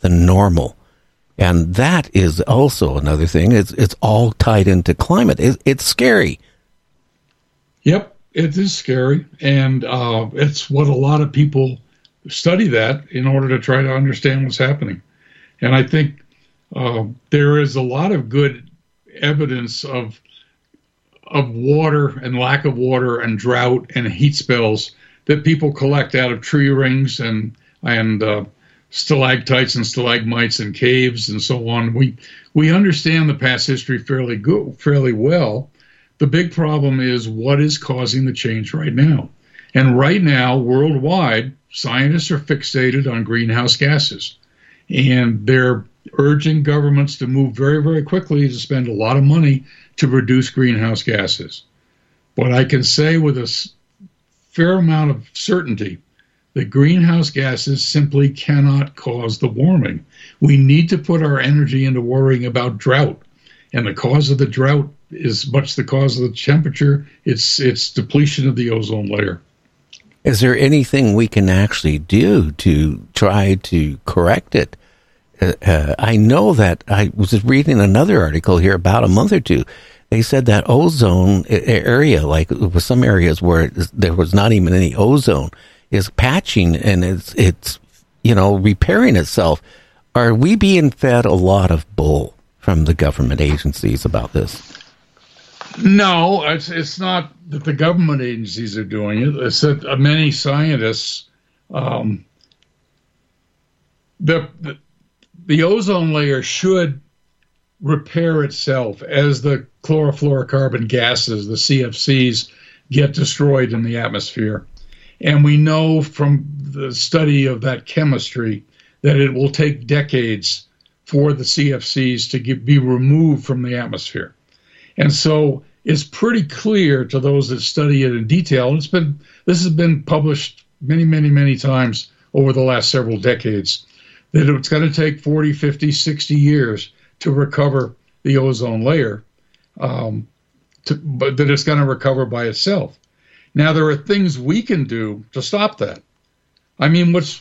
the normal. And that is also another thing. It's, it's all tied into climate. It, it's scary. Yep, it is scary. And uh, it's what a lot of people study that in order to try to understand what's happening. And I think uh, there is a lot of good evidence of of water and lack of water and drought and heat spells that people collect out of tree rings and and uh, stalactites and stalagmites and caves and so on. We we understand the past history fairly good, fairly well. The big problem is what is causing the change right now. And right now, worldwide, scientists are fixated on greenhouse gases. And they're urging governments to move very, very quickly to spend a lot of money to reduce greenhouse gases. But I can say with a fair amount of certainty that greenhouse gases simply cannot cause the warming. We need to put our energy into worrying about drought. And the cause of the drought is much the cause of the temperature. It's, it's depletion of the ozone layer. Is there anything we can actually do to try to correct it? Uh, uh, I know that I was reading another article here about a month or two. They said that ozone area, like with some areas where there was not even any ozone, is patching and it's, it's, you know, repairing itself. Are we being fed a lot of bull from the government agencies about this? No, it's it's not that the government agencies are doing it. It's that uh, many scientists, um, the, the the ozone layer should repair itself as the chlorofluorocarbon gases, the C F Cs, get destroyed in the atmosphere. And we know from the study of that chemistry that it will take decades for the C F Cs to get, be removed from the atmosphere. And so it's pretty clear to those that study it in detail, and it's been this has been published many, many, many times over the last several decades, that it's going to take forty, fifty, sixty years to recover the ozone layer, um, to, but that it's going to recover by itself. Now, there are things we can do to stop that. I mean, what's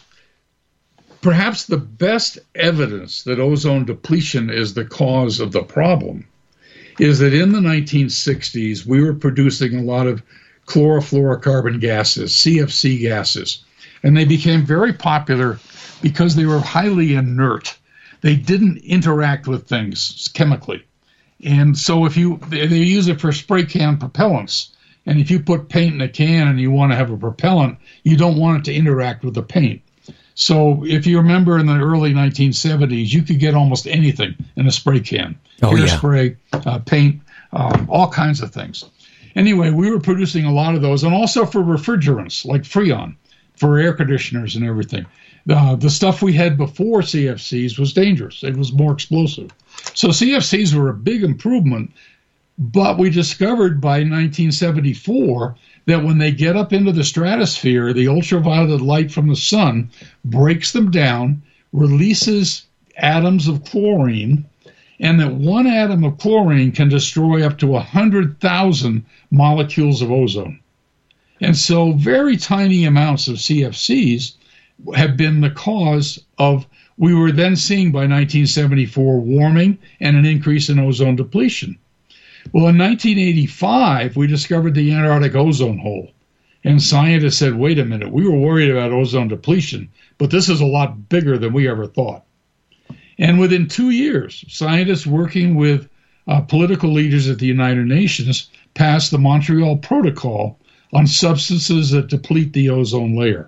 perhaps the best evidence that ozone depletion is the cause of the problem is that in the nineteen sixties, we were producing a lot of chlorofluorocarbon gases, C F C gases, and they became very popular because they were highly inert. They didn't interact with things chemically. And so if you, they use it for spray can propellants. And if you put paint in a can and you want to have a propellant, you don't want it to interact with the paint. So if you remember in the early nineteen seventies, you could get almost anything in a spray can. Oh, Hairspray, yeah. uh, paint, um, all kinds of things. Anyway, we were producing a lot of those, and also for refrigerants like Freon, for air conditioners and everything. Uh, the stuff we had before C F Cs was dangerous. It was more explosive. So C F Cs were a big improvement, but we discovered by nineteen seventy-four that when they get up into the stratosphere, the ultraviolet light from the sun breaks them down, releases atoms of chlorine, and that one atom of chlorine can destroy up to one hundred thousand molecules of ozone. And so very tiny amounts of C F Cs have been the cause of, we were then seeing by nineteen seventy-four warming and an increase in ozone depletion. Well, in nineteen eighty-five, we discovered the Antarctic ozone hole. And scientists said, wait a minute, we were worried about ozone depletion, but this is a lot bigger than we ever thought. And within two years, scientists working with uh, political leaders at the United Nations passed the Montreal Protocol on substances that deplete the ozone layer.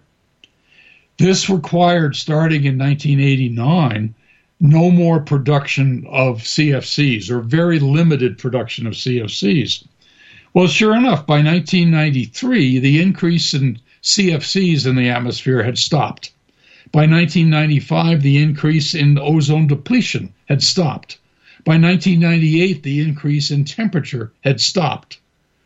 This required, starting in nineteen eighty-nine, no more production of C F Cs, or very limited production of C F Cs. Well, sure enough, by nineteen ninety-three, the increase in C F Cs in the atmosphere had stopped. By nineteen ninety-five, the increase in ozone depletion had stopped. By nineteen ninety-eight, the increase in temperature had stopped.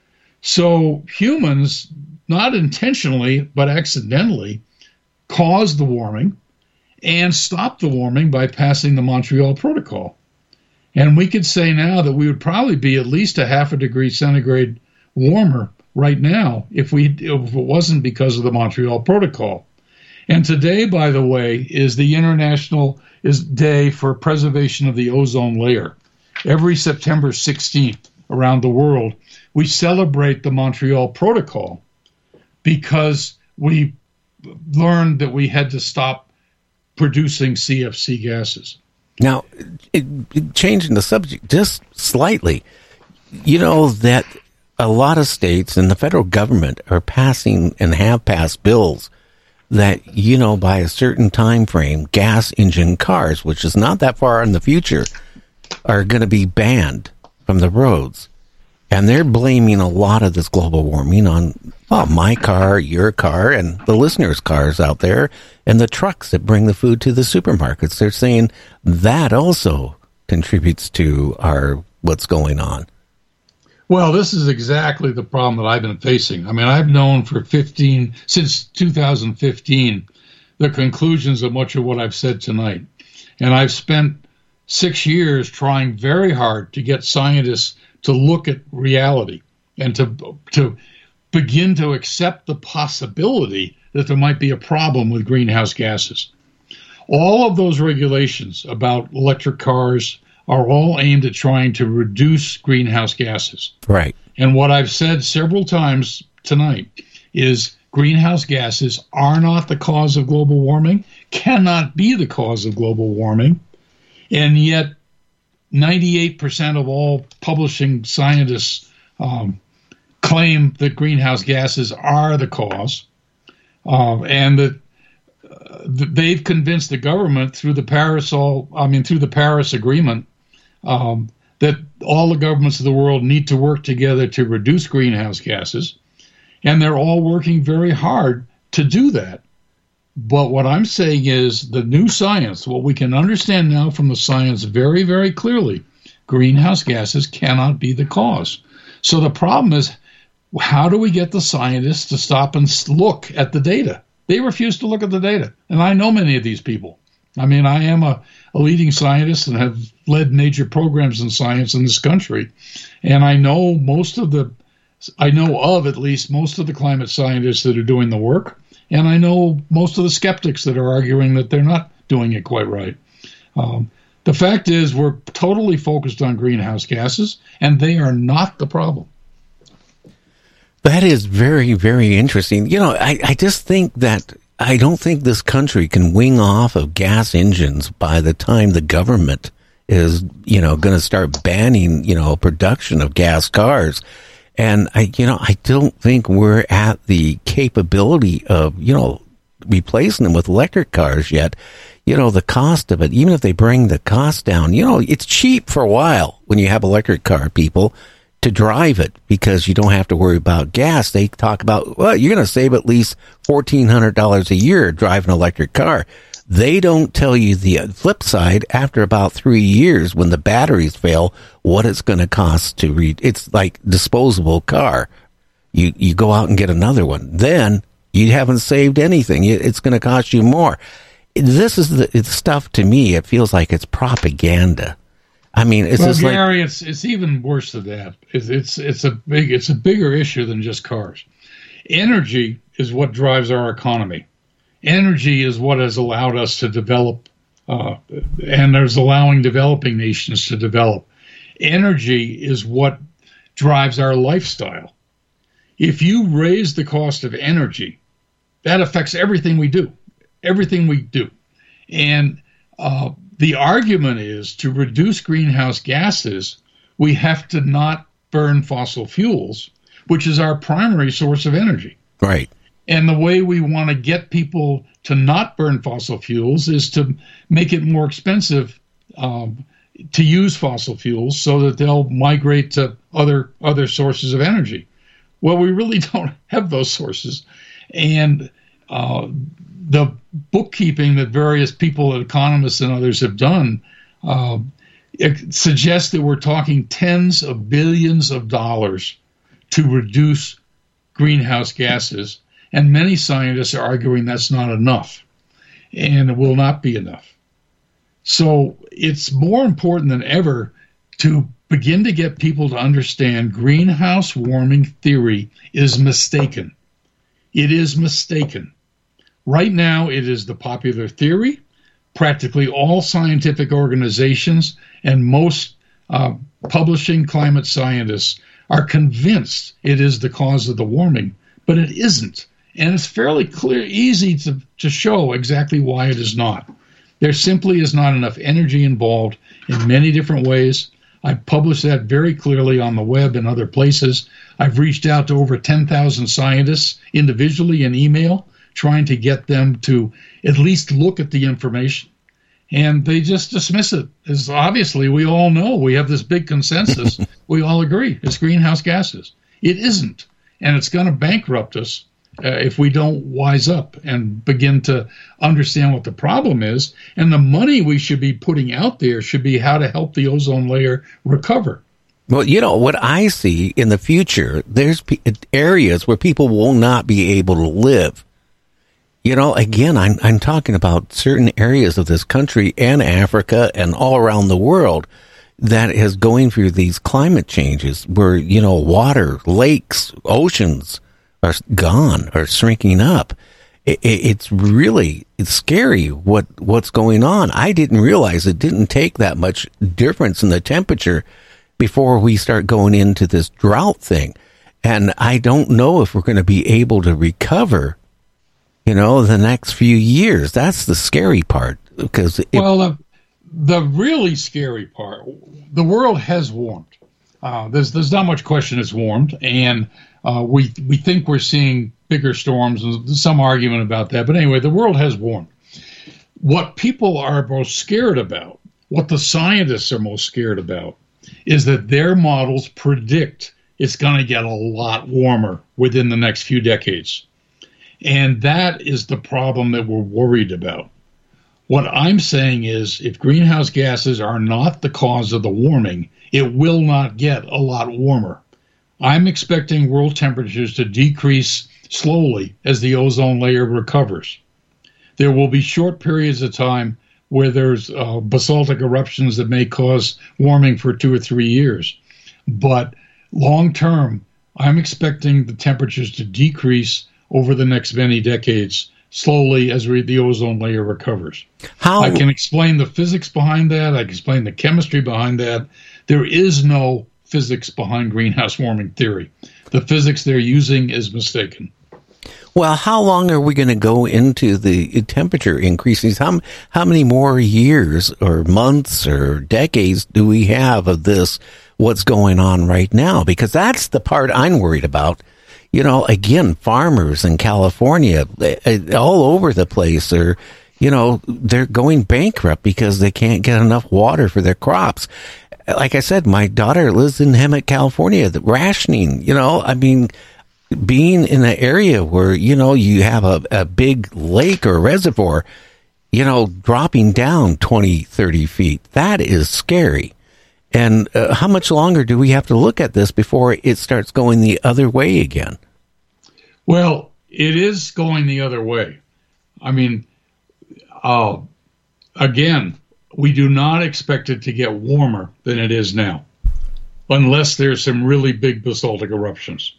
So humans, not intentionally, but accidentally, caused the warming and stopped the warming by passing the Montreal Protocol. And we could say now that we would probably be at least a half a degree centigrade warmer right now if we if it wasn't because of the Montreal Protocol. And today, by the way, is the International is Day for Preservation of the Ozone Layer. Every September sixteenth around the world, we celebrate the Montreal Protocol because we learned that we had to stop producing C F C gases. Now, it, it, changing the subject just slightly, you know that a lot of states and the federal government are passing and have passed bills that, you know, by a certain time frame, gas engine cars, which is not that far in the future, are going to be banned from the roads. And they're blaming a lot of this global warming on, well, my car, your car, and the listeners' cars out there, and the trucks that bring the food to the supermarkets. They're saying that also contributes to our what's going on. Well, this is exactly the problem that I've been facing. I mean, I've known for fifteen, since two thousand fifteen, the conclusions of much of what I've said tonight. And I've spent six years trying very hard to get scientists to look at reality and to to begin to accept the possibility that there might be a problem with greenhouse gases. All of those regulations about electric cars are all aimed at trying to reduce greenhouse gases. Right. And what I've said several times tonight is greenhouse gases are not the cause of global warming, cannot be the cause of global warming, and yet ninety-eight percent of all publishing scientists um, claim that greenhouse gases are the cause, uh, and that uh, they've convinced the government through the Paris, all, I mean through the Paris Agreement, um, that all the governments of the world need to work together to reduce greenhouse gases, and they're all working very hard to do that. But what I'm saying is the new science, what we can understand now from the science very, very clearly, greenhouse gases cannot be the cause. So the problem is, how do we get the scientists to stop and look at the data? They refuse to look at the data. And I know many of these people. I mean, I am a, a leading scientist and have led major programs in science in this country. And I know most of the, I know of at least most of the climate scientists that are doing the work. And I know most of the skeptics that are arguing that they're not doing it quite right. Um, the fact is we're totally focused on greenhouse gases, and they are not the problem. That is very, very interesting. You know, I, I just think that I don't think this country can wing off of gas engines by the time the government is, you know, going to start banning, you know, production of gas cars. And I, you know, I don't think we're at the capability of, you know, replacing them with electric cars yet. You know, the cost of it, even if they bring the cost down, you know, it's cheap for a while when you have electric car people to drive it because you don't have to worry about gas. They talk about, well, you're going to save at least fourteen hundred dollars a year driving an electric car. They don't tell you the flip side after about three years when the batteries fail, what it's going to cost to read. It's like disposable car. You you go out and get another one. Then you haven't saved anything. It's going to cost you more. This is the it's stuff to me. It feels like it's propaganda. I mean, it's well, just Gary, like it's it's even worse than that. It's, it's it's a big it's a bigger issue than just cars. Energy is what drives our economy. Energy is what has allowed us to develop, uh, and is allowing developing nations to develop. Energy is what drives our lifestyle. If you raise the cost of energy, that affects everything we do, everything we do. And uh, the argument is to reduce greenhouse gases, we have to not burn fossil fuels, which is our primary source of energy. Right. And the way we want to get people to not burn fossil fuels is to make it more expensive um, to use fossil fuels so that they'll migrate to other other sources of energy. Well, we really don't have those sources. And uh, the bookkeeping that various people, economists and others have done, uh, it suggests that we're talking tens of billions of dollars to reduce greenhouse gases. And many scientists are arguing that's not enough, and it will not be enough. So it's more important than ever to begin to get people to understand greenhouse warming theory is mistaken. It is mistaken. Right now, it is the popular theory. Practically all scientific organizations and most uh, publishing climate scientists are convinced it is the cause of the warming, but it isn't. And it's fairly clear, easy to, to show exactly why it is not. There simply is not enough energy involved in many different ways. I've published that very clearly on the web and other places. I've reached out to over ten thousand scientists individually in email, trying to get them to at least look at the information. And they just dismiss it. As obviously, we all know, we have this big consensus. We all agree it's greenhouse gases. It isn't. And it's going to bankrupt us uh, if we don't wise up and begin to understand what the problem is. And the money we should be putting out there should be how to help the ozone layer recover. Well, you know, what I see in the future, there's p- areas where people will not be able to live. You know, again, I'm I'm talking about certain areas of this country and Africa and all around the world that is going through these climate changes where, you know, water, lakes, oceans are gone or shrinking up. It, it, it's really it's scary what what's going on. I didn't realize it didn't take that much difference in the temperature before we start going into this drought thing. And I don't know if we're going to be able to recover, you know, the next few years. That's the scary part. Because it, well, the, the really scary part, the world has warmed. Uh, there's there's not much question it's warmed, and uh, we we think we're seeing bigger storms. And there's some argument about that, but anyway, the world has warmed. What people are most scared about, what the scientists are most scared about, is that their models predict it's going to get a lot warmer within the next few decades. And that is the problem that we're worried about. What I'm saying is if greenhouse gases are not the cause of the warming, it will not get a lot warmer. I'm expecting world temperatures to decrease slowly as the ozone layer recovers. There will be short periods of time where there's uh, basaltic eruptions that may cause warming for two or three years. But long term, I'm expecting the temperatures to decrease over the next many decades, slowly as re- the ozone layer recovers. How? I can explain the physics behind that. I can explain the chemistry behind that. There is no physics behind greenhouse warming theory. The physics they're using is mistaken. Well, how long are we going to go into the temperature increases? How how many more years or months or decades do we have of this, what's going on right now? Because that's the part I'm worried about. You know, again, farmers in California, all over the place, are, you know, they're going bankrupt because they can't get enough water for their crops. Like I said, my daughter lives in Hemet, California, the rationing, you know, I mean, being in an area where, you know, you have a, a big lake or reservoir, you know, dropping down twenty, thirty feet, that is scary. And uh, how much longer do we have to look at this before it starts going the other way again? Well, it is going the other way. I mean, uh, again, we do not expect it to get warmer than it is now, unless there's some really big basaltic eruptions.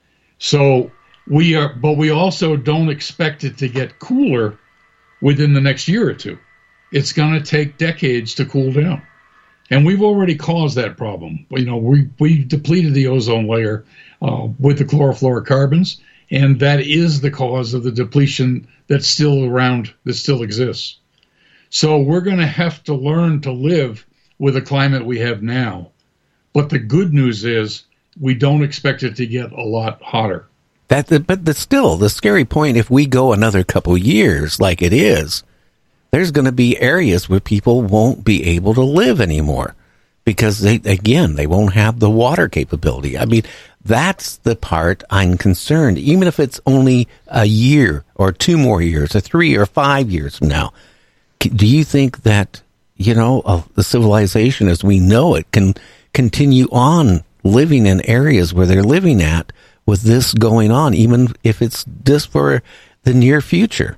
So we are, but we also don't expect it to get cooler within the next year or two. It's going to take decades to cool down. And we've already caused that problem. You know, we, we depleted the ozone layer uh, with the chlorofluorocarbons, and that is the cause of the depletion that's still around, that still exists. So we're going to have to learn to live with the climate we have now. But the good news is we don't expect it to get a lot hotter. That, but the, still, the scary point, if we go another couple years like it is, there's going to be areas where people won't be able to live anymore because, they again, they won't have the water capability. I mean, that's the part I'm concerned, even if it's only a year or two more years or three or five years from now. Do you think that, you know, uh, the civilization as we know it can continue on living in areas where they're living at with this going on, even if it's just for the near future?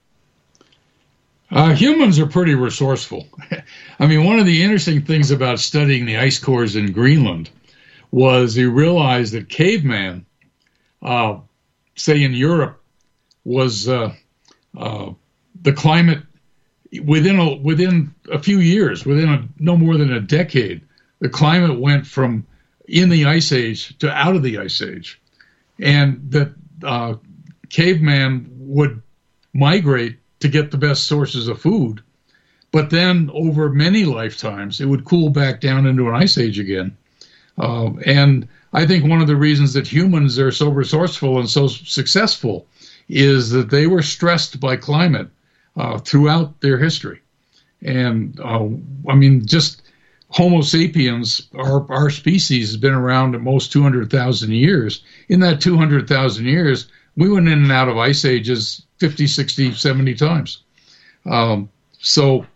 Uh, humans are pretty resourceful. I mean, one of the interesting things about studying the ice cores in Greenland was you realized that caveman, uh, say in Europe, was uh, uh, the climate within a, within a few years, within a, no more than a decade, the climate went from in the Ice Age to out of the Ice Age, and that uh, caveman would migrate to get the best sources of food, but then over many lifetimes, it would cool back down into an Ice Age again. Uh, and I think one of the reasons that humans are so resourceful and so successful is that they were stressed by climate uh, throughout their history. And uh, I mean, just Homo sapiens, our, our species has been around at most two hundred thousand years. In that two hundred thousand years, we went in and out of ice ages fifty, sixty, seventy times. Um, so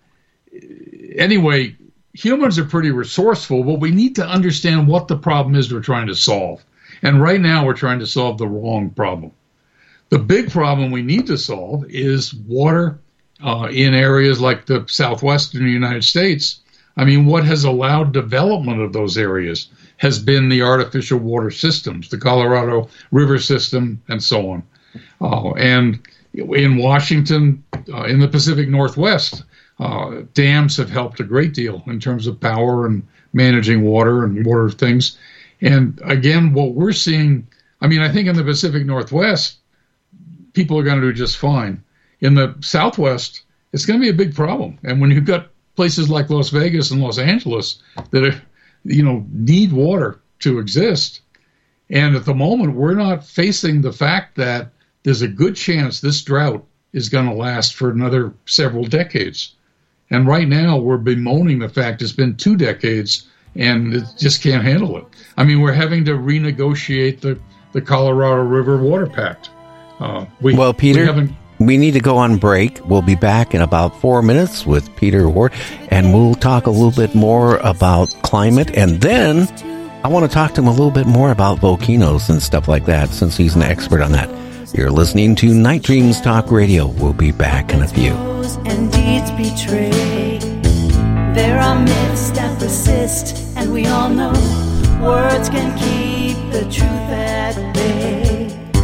anyway, humans are pretty resourceful, but we need to understand what the problem is we're trying to solve. And right now we're trying to solve the wrong problem. The big problem we need to solve is water uh, in areas like the southwestern United States. I mean, what has allowed development of those areas has been the artificial water systems, the Colorado River system, and so on. Uh, and in Washington, uh, in the Pacific Northwest, uh, dams have helped a great deal in terms of power and managing water and water things. And again, what we're seeing, I mean, I think in the Pacific Northwest, people are going to do just fine. In the Southwest, it's going to be a big problem. And when you've got places like Las Vegas and Los Angeles that are, you know, need water to exist, and at the moment, we're not facing the fact that there's a good chance this drought is going to last for another several decades. And right now, we're bemoaning the fact it's been two decades and it just can't handle it. I mean, we're having to renegotiate the, the Colorado River Water Pact. Uh, we, well, Peter, we, we need to go on break. We'll be back in about four minutes with Peter Ward, and we'll talk a little bit more about climate. And then I want to talk to him a little bit more about volcanoes and stuff like that, since he's an expert on that. You're listening to Night Dreams Talk Radio. We'll be back in a few. And deeds betray. There are myths that persist, and we all know words can keep the truth at bay.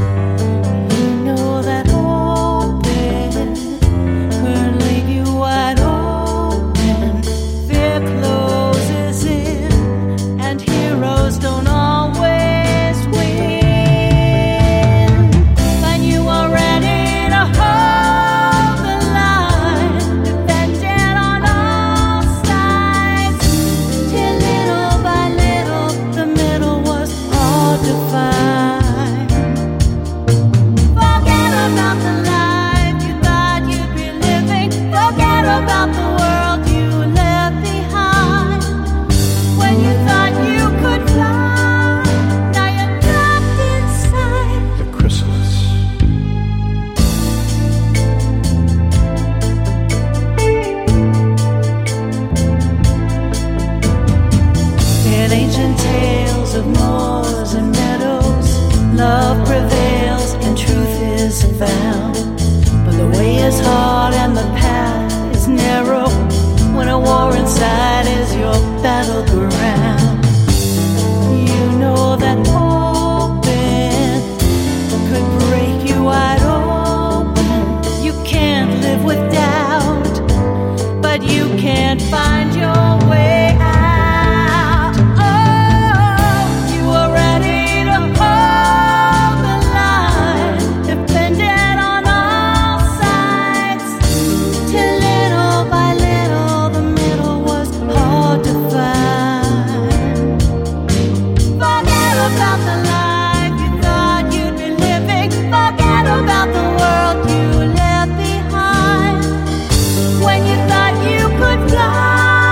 You know that open could leave you wide open. Fear closes in, and heroes don't always win. When you are ready to hold the line, defended on all sides, till little by little the middle was all defined. Forget about the life you thought you'd be living. Forget about the world you left behind. When you thought you could fly, now you're trapped inside The chrysalis. in ancient tales of moors and meadows. Love prevails and truth is found, but the way is hard and the path is narrow when a war inside is your battleground. You know that open could break you wide open. You can't live with doubt, but you can't find your way out. Oh, you are ready to hold the line, defended on all sides, till little by little the middle was hard to find. Forget about the life you thought you'd be living. Forget about the world you left behind. When you thought you could fly.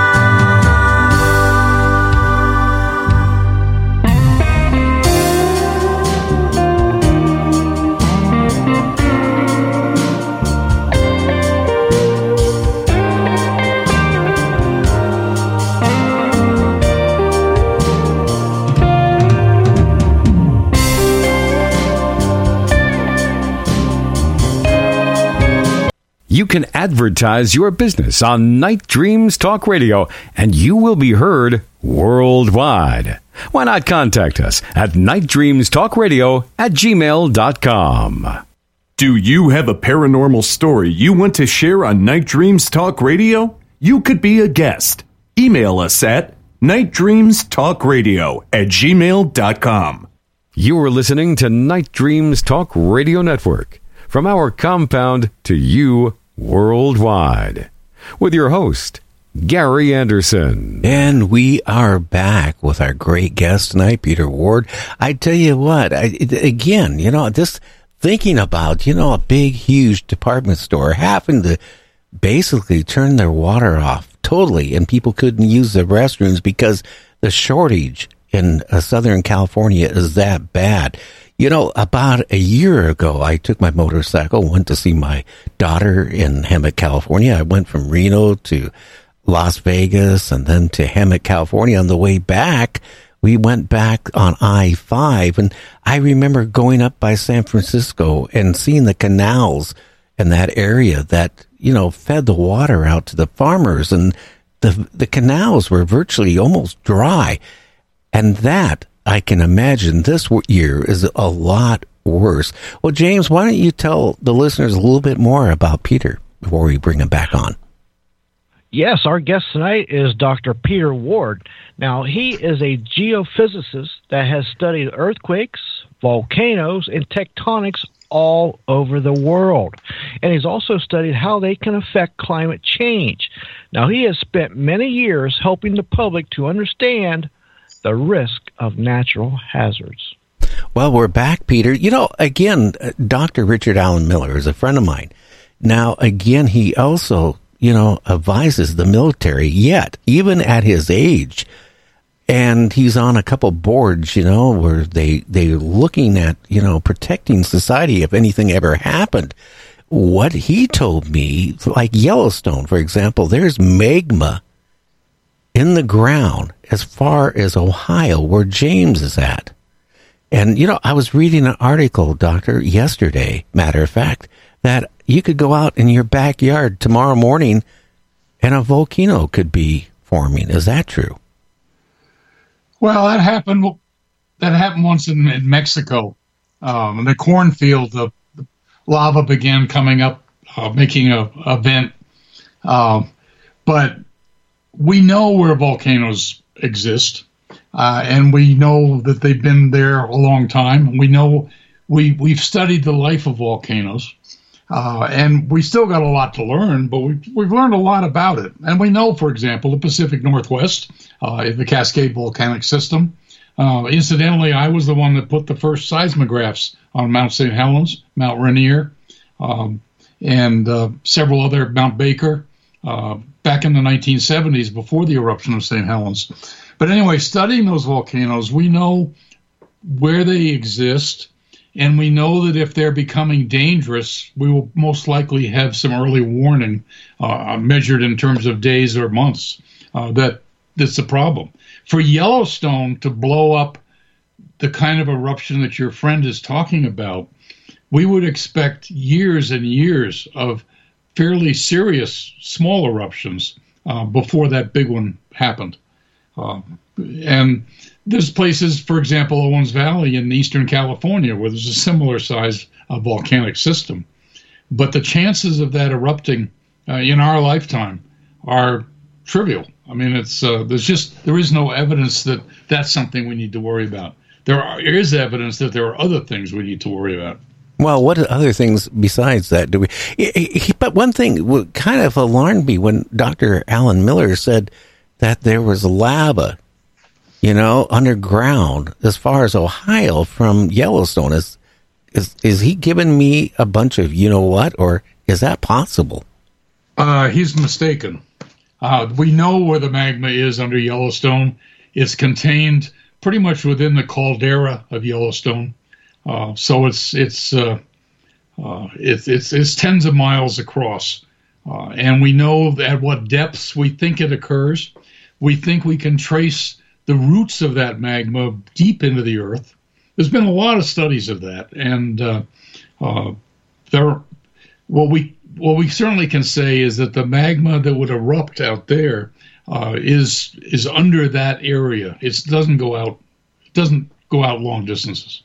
You can advertise your business on Night Dreams Talk Radio, and you will be heard worldwide. Why not contact us at nightdreamstalkradio at gmail dot com. Do you have a paranormal story you want to share on Night Dreams Talk Radio? You could be a guest. Email us at nightdreamstalkradio at gmail dot com. You are listening to Night Dreams Talk Radio Network, from our compound to you worldwide, with your host, Gary Anderson. And we are back with our great guest tonight, Peter Ward. I tell you what, I, again, you know, just thinking about, you know, a big, huge department store having to basically turn their water off totally, and people couldn't use the restrooms because the shortage in uh, Southern California is that bad. You know, about a year ago, I took my motorcycle, went to see my daughter in Hemet, California. I went from Reno to Las Vegas and then to Hemet, California. On the way back, we went back on I five, and I remember going up by San Francisco and seeing the canals in that area that, you know, fed the water out to the farmers, and the the canals were virtually almost dry. And that, I can imagine, this year is a lot worse. Well, James, why don't you tell the listeners a little bit more about Peter before we bring him back on? Yes, our guest tonight is Doctor Peter Ward. Now, he is a geophysicist that has studied earthquakes, volcanoes, and tectonics all over the world. And he's also studied how they can affect climate change. Now, he has spent many years helping the public to understand the risk of natural hazards. Well, we're back, Peter. You know, again, Doctor Richard Alan Miller is a friend of mine. Now, again, he also, you know, advises the military, yet, even at his age, and he's on a couple boards, you know, where they, they're looking at, you know, protecting society if anything ever happened. What he told me, like Yellowstone, for example, there's magma in the ground as far as Ohio, where James is at. And, you know, I was reading an article, Doctor, yesterday, matter of fact, that you could go out in your backyard tomorrow morning and a volcano could be forming. Is that true? Well, that happened. That happened once in, in Mexico. Um, in the cornfield, the, the lava began coming up, uh, making a, a vent. Um, but we know where volcanoes exist, uh, and we know that they've been there a long time. We know we we've studied the life of volcanoes. Uh, and we still got a lot to learn, but we've, we've learned a lot about it. And we know, for example, the Pacific Northwest, uh, the Cascade Volcanic System. Uh, incidentally, I was the one that put the first seismographs on Mount Saint Helens, Mount Rainier, um, and uh, several other, Mount Baker, uh, back in the nineteen seventies, before the eruption of Saint Helens. But anyway, studying those volcanoes, we know where they exist. And we know that if they're becoming dangerous, we will most likely have some early warning uh, measured in terms of days or months. Uh, that that's a problem. For Yellowstone to blow up the kind of eruption that your friend is talking about, we would expect years and years of fairly serious small eruptions uh, before that big one happened. Uh, and there's places, for example, Owens Valley in eastern California, where there's a similar size uh, volcanic system. But the chances of that erupting uh, in our lifetime are trivial. I mean, it's uh, there's just there is no evidence that that's something we need to worry about. There are, there is evidence that there are other things we need to worry about. Well, what other things besides that do we? But one thing kind of alarmed me when Doctor Alan Miller said that there was lava, you know, underground as far as Ohio from Yellowstone. Is is is he giving me a bunch of you know what, or is that possible? Uh, he's mistaken. Uh, we know where the magma is under Yellowstone. It's contained pretty much within the caldera of Yellowstone. Uh, so it's it's uh, uh, it's it's it's tens of miles across, uh, and we know at what depths we think it occurs. We think we can trace the roots of that magma deep into the earth. There's been a lot of studies of that, and uh, uh, there, what we what we certainly can say is that the magma that would erupt out there uh, is is under that area. It doesn't go out. It doesn't go out long distances.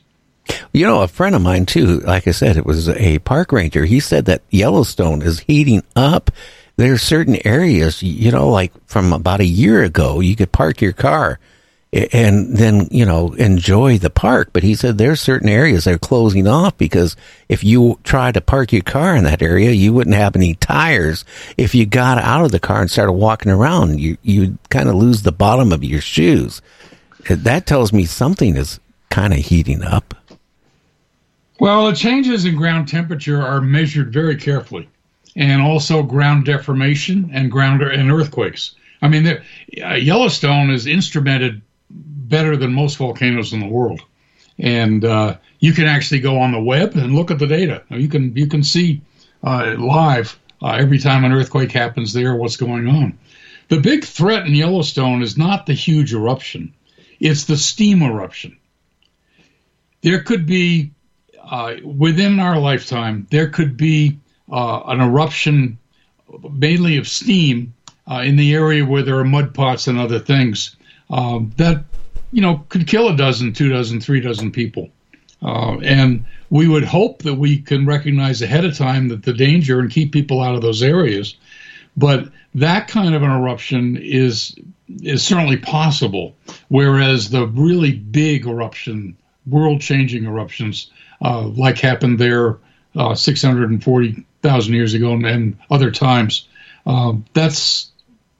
You know, a friend of mine, too, like I said, it was a park ranger. He said that Yellowstone is heating up. There are certain areas, you know, like from about a year ago, you could park your car and then, you know, enjoy the park. But he said there's certain areas that are closing off because if you try to park your car in that area, you wouldn't have any tires. If you got out of the car and started walking around, you, you'd kind of lose the bottom of your shoes. That tells me something is kind of heating up. Well, the changes in ground temperature are measured very carefully, and also ground deformation and ground and earthquakes. I mean, the, uh, Yellowstone is instrumented better than most volcanoes in the world, and uh, you can actually go on the web and look at the data. You can you can see uh, live uh, every time an earthquake happens there what's going on. The big threat in Yellowstone is not the huge eruption; it's the steam eruption. There could be uh, within our lifetime there could be uh, an eruption, mainly of steam, uh, in the area where there are mud pots and other things um, that. you know, could kill a dozen, two dozen, three dozen people. Uh, and we would hope that we can recognize ahead of time that the danger and keep people out of those areas. But that kind of an eruption is is certainly possible, whereas the really big eruption, world-changing eruptions, uh, like happened there uh, six hundred forty thousand years ago and, and other times, uh, that's,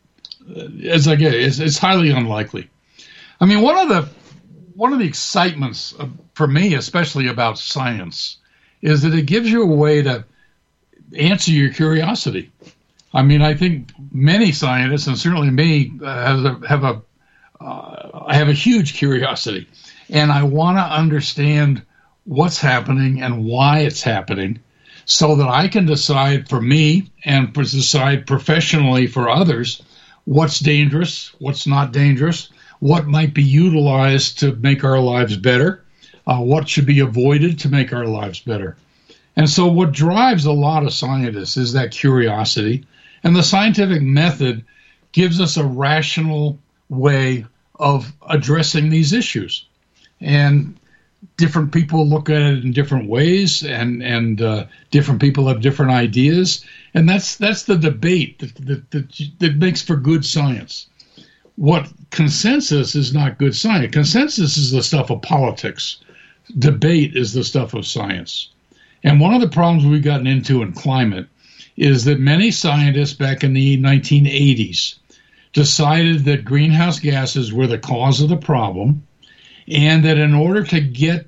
as I get it, it's, it's highly unlikely. I mean, one of the one of the excitements of, for me, especially about science, is that it gives you a way to answer your curiosity. I mean, I think many scientists, and certainly me, uh, have a, have a uh, I have a huge curiosity, and I want to understand what's happening and why it's happening, so that I can decide for me and decide professionally for others what's dangerous, what's not dangerous, what might be utilized to make our lives better, uh, what should be avoided to make our lives better. And so what drives a lot of scientists is that curiosity, and the scientific method gives us a rational way of addressing these issues. And different people look at it in different ways, and, and uh, different people have different ideas, and that's that's the debate that, that, that, that makes for good science. What consensus is not good science. Consensus is the stuff of politics. Debate is the stuff of science. And one of the problems we've gotten into in climate is that many scientists back in the nineteen eighties decided that greenhouse gases were the cause of the problem, and that in order to get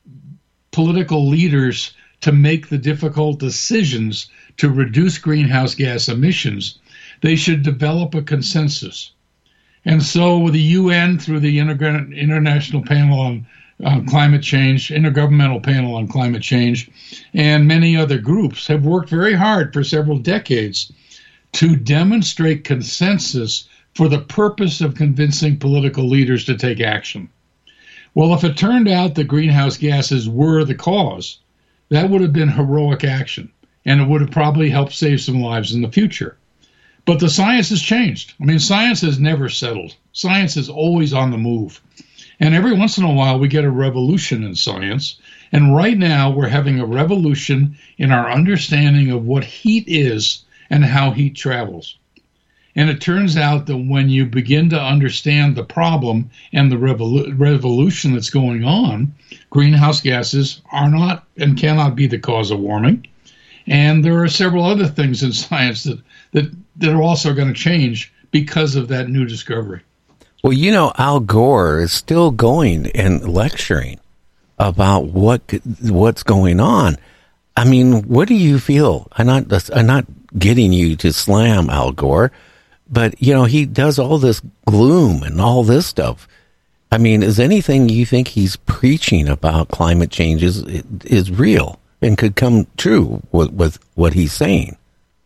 political leaders to make the difficult decisions to reduce greenhouse gas emissions, they should develop a consensus. And so the U N, through the Interg- International Panel on uh, Climate Change, Intergovernmental Panel on Climate Change, and many other groups have worked very hard for several decades to demonstrate consensus for the purpose of convincing political leaders to take action. Well, if it turned out that greenhouse gases were the cause, that would have been heroic action, and it would have probably helped save some lives in the future. But the science has changed. I mean, science has never settled. Science is always on the move. And every once in a while, we get a revolution in science. And right now, we're having a revolution in our understanding of what heat is and how heat travels. And it turns out that when you begin to understand the problem and the revolu- revolution that's going on, greenhouse gases are not and cannot be the cause of warming. And there are several other things in science that that, that are also going to change because of that new discovery. Well, you know, Al Gore is still going and lecturing about what what's going on. I mean, what do you feel? I'm not, I'm not getting you to slam Al Gore, but, you know, he does all this gloom and all this stuff. I mean, is anything you think he's preaching about climate change is, is real and could come true with, with what he's saying?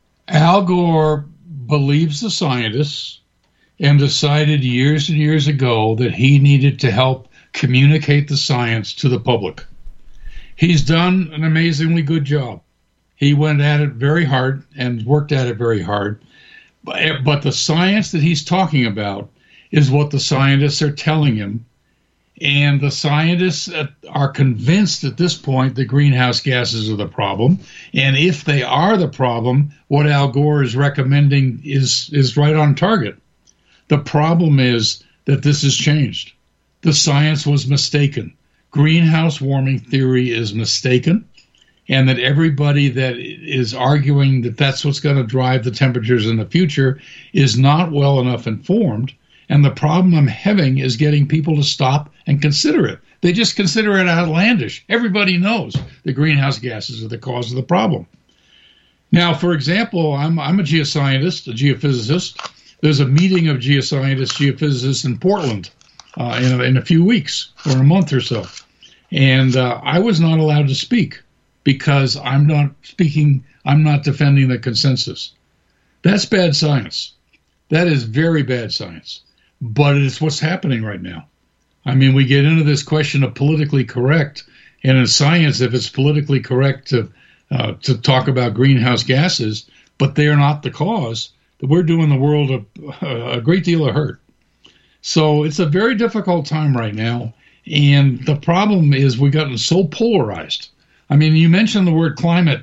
Al Gore believes the scientists and decided years and years ago that he needed to help communicate the science to the public. He's done an amazingly good job. He went at it very hard and worked at it very hard. But the science that he's talking about is what the scientists are telling him. And the scientists are convinced at this point that greenhouse gases are the problem. And if they are the problem, what Al Gore is recommending is, is right on target. The problem is that this has changed. The science was mistaken. Greenhouse warming theory is mistaken, and that everybody that is arguing that that's what's going to drive the temperatures in the future is not well enough informed. And the problem I'm having is getting people to stop and consider it. They just consider it outlandish. Everybody knows the greenhouse gases are the cause of the problem. Now, for example, I'm, I'm a geoscientist, a geophysicist. There's a meeting of geoscientists, geophysicists in Portland uh, in, a, in a few weeks or a month or so. And uh, I was not allowed to speak because I'm not speaking, I'm not defending the consensus. That's bad science. That is very bad science. But it's what's happening right now. I mean, we get into this question of politically correct, and in science, if it's politically correct to uh, to talk about greenhouse gases, but they are not the cause, that we're doing the world a, a great deal of hurt. So it's a very difficult time right now, and the problem is we've gotten so polarized. I mean, you mention the word climate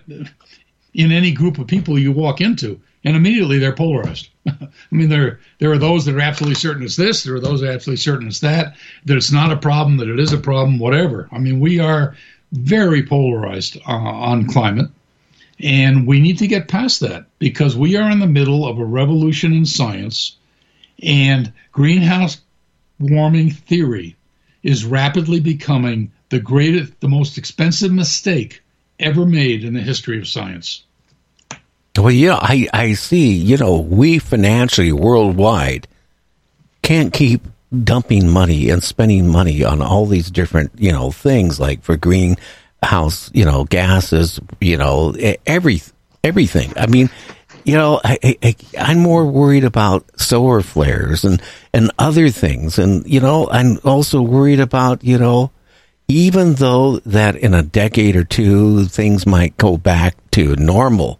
in any group of people you walk into, and immediately they're polarized. I mean, there there are those that are absolutely certain it's this, there are those that are absolutely certain it's that, that it's not a problem, that it is a problem, whatever. I mean, we are very polarized uh, on climate, and we need to get past that because we are in the middle of a revolution in science, and greenhouse warming theory is rapidly becoming the greatest, the most expensive mistake ever made in the history of science. Well, yeah, I, I see, you know, we financially worldwide can't keep dumping money and spending money on all these different, you know, things like for greenhouse, you know, gases, you know, every, everything. I mean, you know, I, I, I'm more worried about solar flares and, and other things. And, you know, I'm also worried about, you know, even though that in a decade or two, things might go back to normal,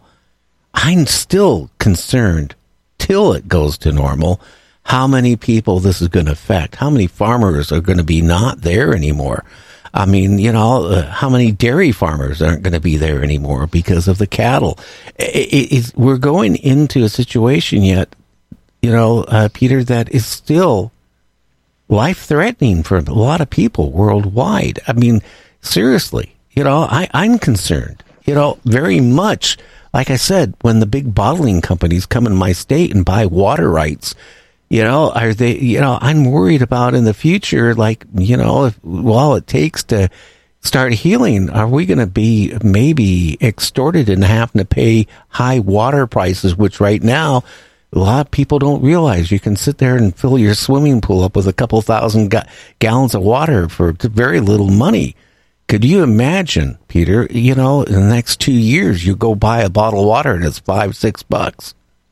I'm still concerned, till it goes to normal, how many people this is going to affect, how many farmers are going to be not there anymore. I mean, you know, uh, how many dairy farmers aren't going to be there anymore because of the cattle. It, it, it's, we're going into a situation yet, you know, uh, Peter, that is still life-threatening for a lot of people worldwide. I mean, seriously, you know, I, I'm concerned, you know, very much. Like I said, when the big bottling companies come in my state and buy water rights, you know, are they, you know, I'm worried about in the future, like, you know, if, all it takes to start healing, are we going to be maybe extorted and having to pay high water prices, which right now, a lot of people don't realize you can sit there and fill your swimming pool up with a couple thousand ga- gallons of water for very little money. Could you imagine, Peter, you know, in the next two years, you go buy a bottle of water and it's five, six bucks.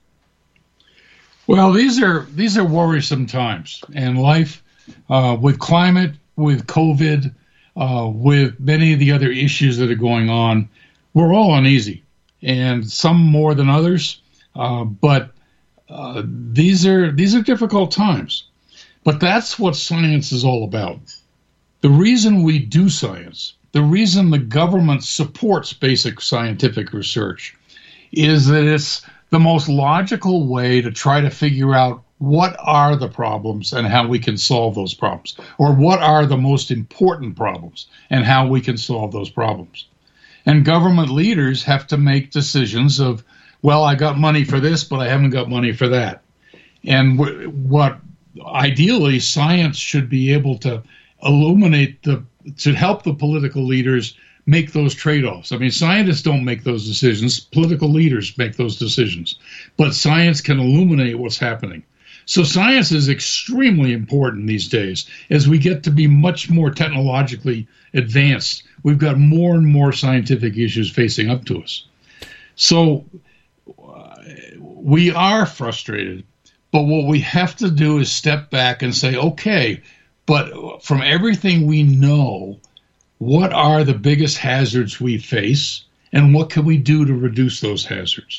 Well, these are these are worrisome times. And life uh, with climate, with COVID, uh, with many of the other issues that are going on, we're all uneasy. And some more than others. Uh, but uh, these are these are difficult times. But that's what science is all about. The reason we do science, the reason the government supports basic scientific research, is that it's the most logical way to try to figure out what are the problems and how we can solve those problems, or what are the most important problems and how we can solve those problems. And government leaders have to make decisions of, well, I got money for this, but I haven't got money for that. And w- what ideally science should be able to illuminate the, to help the political leaders make those trade-offs. I mean, scientists don't make those decisions. Political leaders make those decisions. But science can illuminate what's happening. So science is extremely important these days. As we get to be much more technologically advanced, we've got more and more scientific issues facing up to us. So uh, we are frustrated. But what we have to do is step back and say, okay, but from everything we know, what are the biggest hazards we face, and what can we do to reduce those hazards?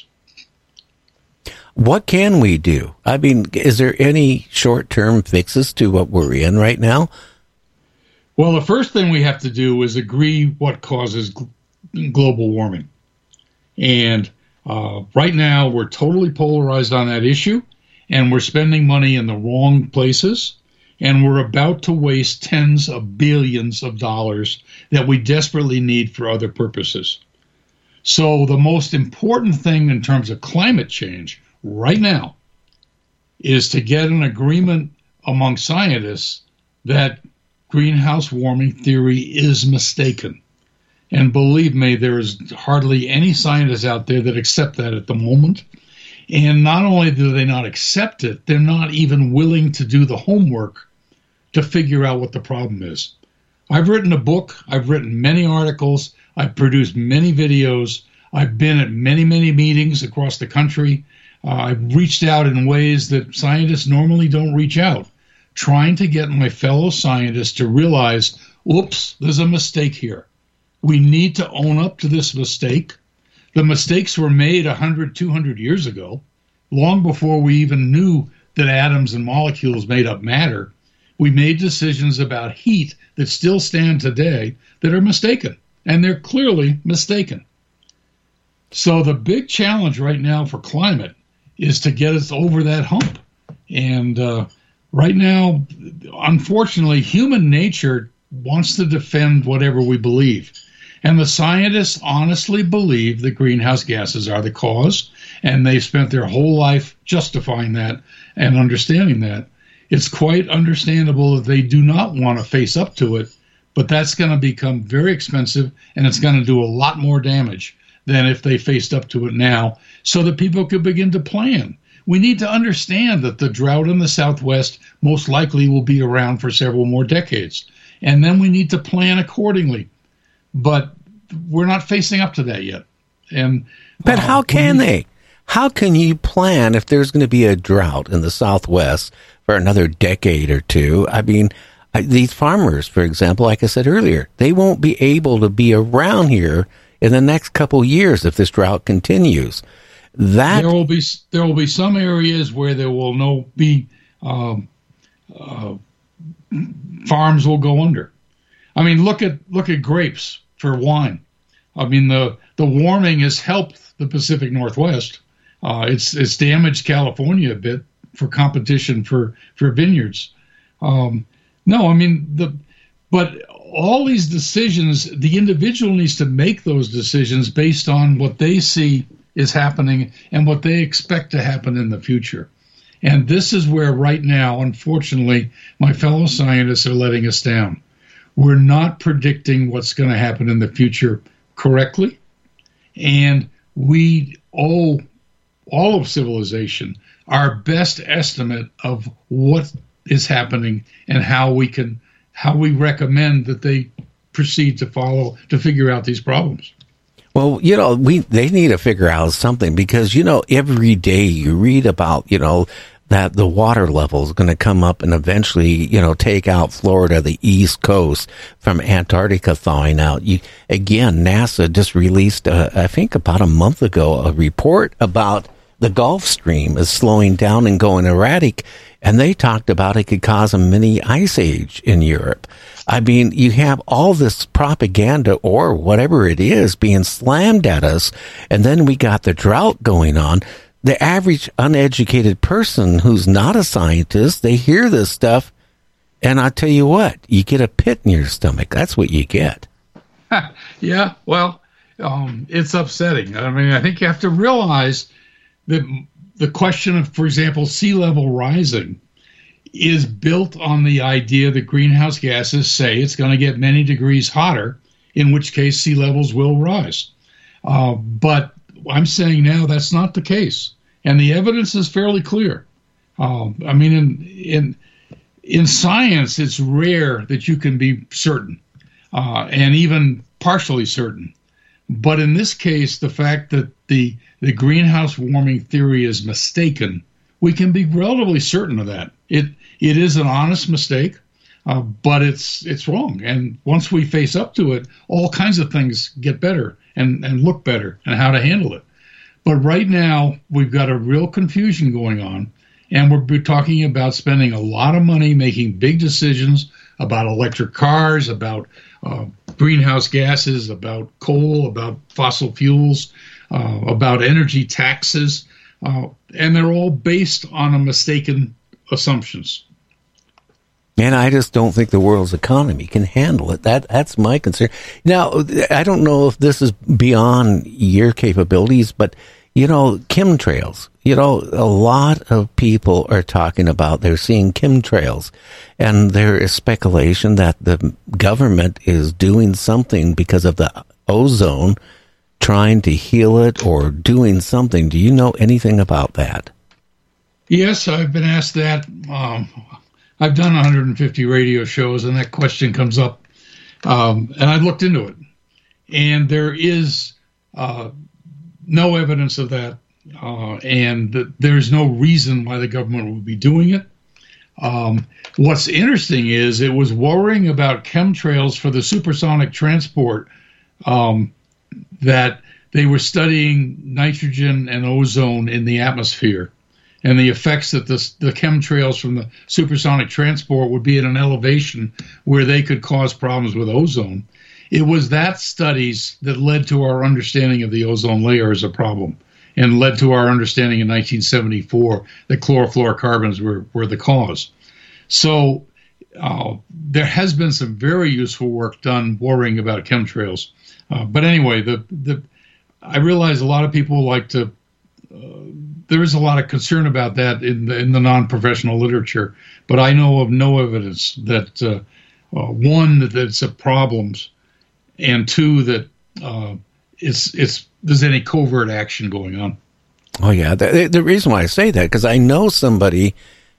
What can we do? I mean, is there any short-term fixes to what we're in right now? Well, the first thing we have to do is agree what causes gl- global warming. And uh, right now, we're totally polarized on that issue, and we're spending money in the wrong places, and we're about to waste tens of billions of dollars that we desperately need for other purposes. So the most important thing in terms of climate change right now is to get an agreement among scientists that greenhouse warming theory is mistaken. And believe me, there is hardly any scientists out there that accept that at the moment. And not only do they not accept it, they're not even willing to do the homework to figure out what the problem is. I've written a book. I've written many articles. I've produced many videos. I've been at many, many meetings across the country. Uh, I've reached out in ways that scientists normally don't reach out, trying to get my fellow scientists to realize, whoops, there's a mistake here. We need to own up to this mistake. The mistakes were made one hundred, two hundred years ago, long before we even knew that atoms and molecules made up matter. We made decisions about heat that still stand today that are mistaken, and they're clearly mistaken. So the big challenge right now for climate is to get us over that hump. And uh, right now, unfortunately, human nature wants to defend whatever we believe. And the scientists honestly believe that greenhouse gases are the cause, and they've spent their whole life justifying that and understanding that. It's quite understandable that they do not want to face up to it, but that's going to become very expensive, and it's going to do a lot more damage than if they faced up to it now, so that people could begin to plan. We need to understand that the drought in the Southwest most likely will be around for several more decades, and then we need to plan accordingly. But we're not facing up to that yet. And But uh, how can we, they? How can you plan if there's going to be a drought in the Southwest for another decade or two? I mean, I, these farmers, for example, like I said earlier, they won't be able to be around here in the next couple years if this drought continues. That there will be there will be some areas where there will no be um, uh, farms will go under. I mean, look at look at grapes for wine. I mean, the the warming has helped the Pacific Northwest. Uh, it's it's damaged California a bit for competition for for vineyards. Um, no, I mean the but all these decisions, the individual needs to make those decisions based on what they see is happening and what they expect to happen in the future. And this is where right now, unfortunately, my fellow scientists are letting us down. We're not predicting what's going to happen in the future correctly, and we owe all of civilization our best estimate of what is happening and how we can, how we recommend that they proceed to follow to figure out these problems. Well, you know, we they need to figure out something because, you know, every day you read about, you know, that the water level is going to come up and eventually, you know, take out Florida, the East Coast, from Antarctica thawing out. You, again, NASA just released, uh, I think about a month ago, a report about the Gulf Stream is slowing down and going erratic, and they talked about it could cause a mini ice age in Europe. I mean, you have all this propaganda or whatever it is being slammed at us, and then we got the drought going on. The average uneducated person who's not a scientist, they hear this stuff, and I tell you what, you get a pit in your stomach. That's what you get. Yeah, well, um, it's upsetting. I mean, I think you have to realize that the question of, for example, sea level rising is built on the idea that greenhouse gases say it's going to get many degrees hotter, in which case sea levels will rise. Uh, but I'm saying now that's not the case. And the evidence is fairly clear. Um, I mean, in, in in science, it's rare that you can be certain, uh, and even partially certain. But in this case, the fact that the, the greenhouse warming theory is mistaken, we can be relatively certain of that. It it is an honest mistake, uh, but it's it's wrong. And once we face up to it, all kinds of things get better and, and look better and how to handle it. But right now, we've got a real confusion going on, and we're talking about spending a lot of money making big decisions about electric cars, about uh, greenhouse gases, about coal, about fossil fuels, uh, about energy taxes, uh, and they're all based on a mistaken assumptions. And I just don't think the world's economy can handle it. That that's my concern. Now, I don't know if this is beyond your capabilities, but, you know, chemtrails. You know, a lot of people are talking about, they're seeing chemtrails, and there is speculation that the government is doing something because of the ozone, trying to heal it or doing something. Do you know anything about that? Yes, I've been asked that. Um, I've done one hundred fifty radio shows, and that question comes up. Um, and I looked into it. And there is uh, no evidence of that. Uh, and th- there's no reason why the government would be doing it. Um, what's interesting is it was worrying about chemtrails for the supersonic transport, um, that they were studying nitrogen and ozone in the atmosphere, and the effects that the, the chemtrails from the supersonic transport would be at an elevation where they could cause problems with ozone. It was that studies that led to our understanding of the ozone layer as a problem, and led to our understanding in nineteen seventy-four that chlorofluorocarbons were, were the cause. So uh, there has been some very useful work done worrying about chemtrails. Uh, but anyway, the the I realize a lot of people like to, uh, there is a lot of concern about that in the, in the non-professional literature, but I know of no evidence that, uh, uh, one, that it's a problem, and two, that uh, it's it's there's any covert action going on. Oh, yeah. The, the reason why I say that, because I know somebody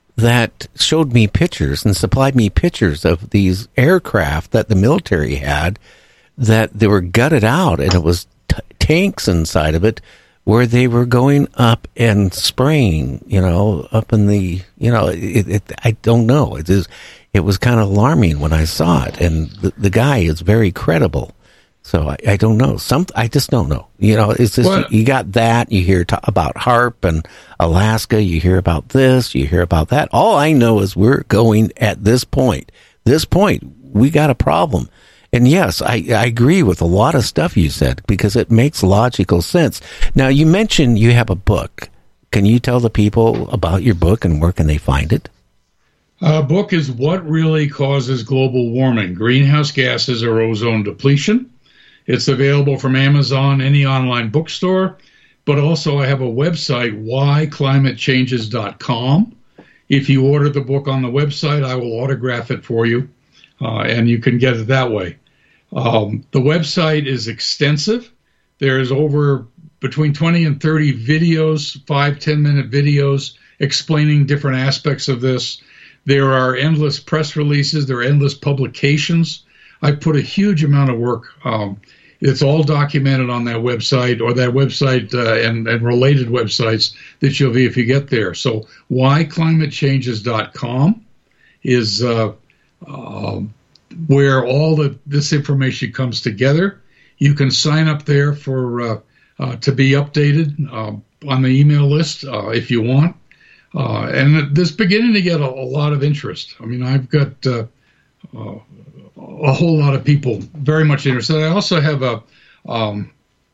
that showed me pictures and supplied me pictures of these aircraft that the military had, that they were gutted out, and it was t- tanks inside of it where they were going up and spraying, you know, up in the, you know, it, it, I don't know. It is, it was kind of alarming when I saw it, and the, the guy is very credible. So I, I don't know. Some I just don't know. You know, it's just, well, you got that. You hear t- about HAARP and Alaska. You hear about this. You hear about that. All I know is we're going at this point. This point, we got a problem. And yes, I, I agree with a lot of stuff you said, because it makes logical sense. Now, you mentioned you have a book. Can you tell the people about your book and where can they find it? Uh, book is What Really Causes Global Warming, Greenhouse Gases or Ozone Depletion. It's available from Amazon, any online bookstore, but also I have a website, why climate changes dot com. If you order the book on the website, I will autograph it for you, uh, and you can get it that way. Um, the website is extensive. There's over between twenty and thirty videos, five, ten-minute videos explaining different aspects of this. There are endless press releases. There are endless publications. I put a huge amount of work. Um, it's all documented on that website, or that website uh, and, and related websites that you'll be if you get there. So why climate changes dot com is uh, uh, where all the, this information comes together. You can sign up there for uh, uh, to be updated uh, on the email list uh, if you want. Uh, and there's beginning to get a, a lot of interest. I mean, I've got uh, uh, a whole lot of people very much interested. I also have a um,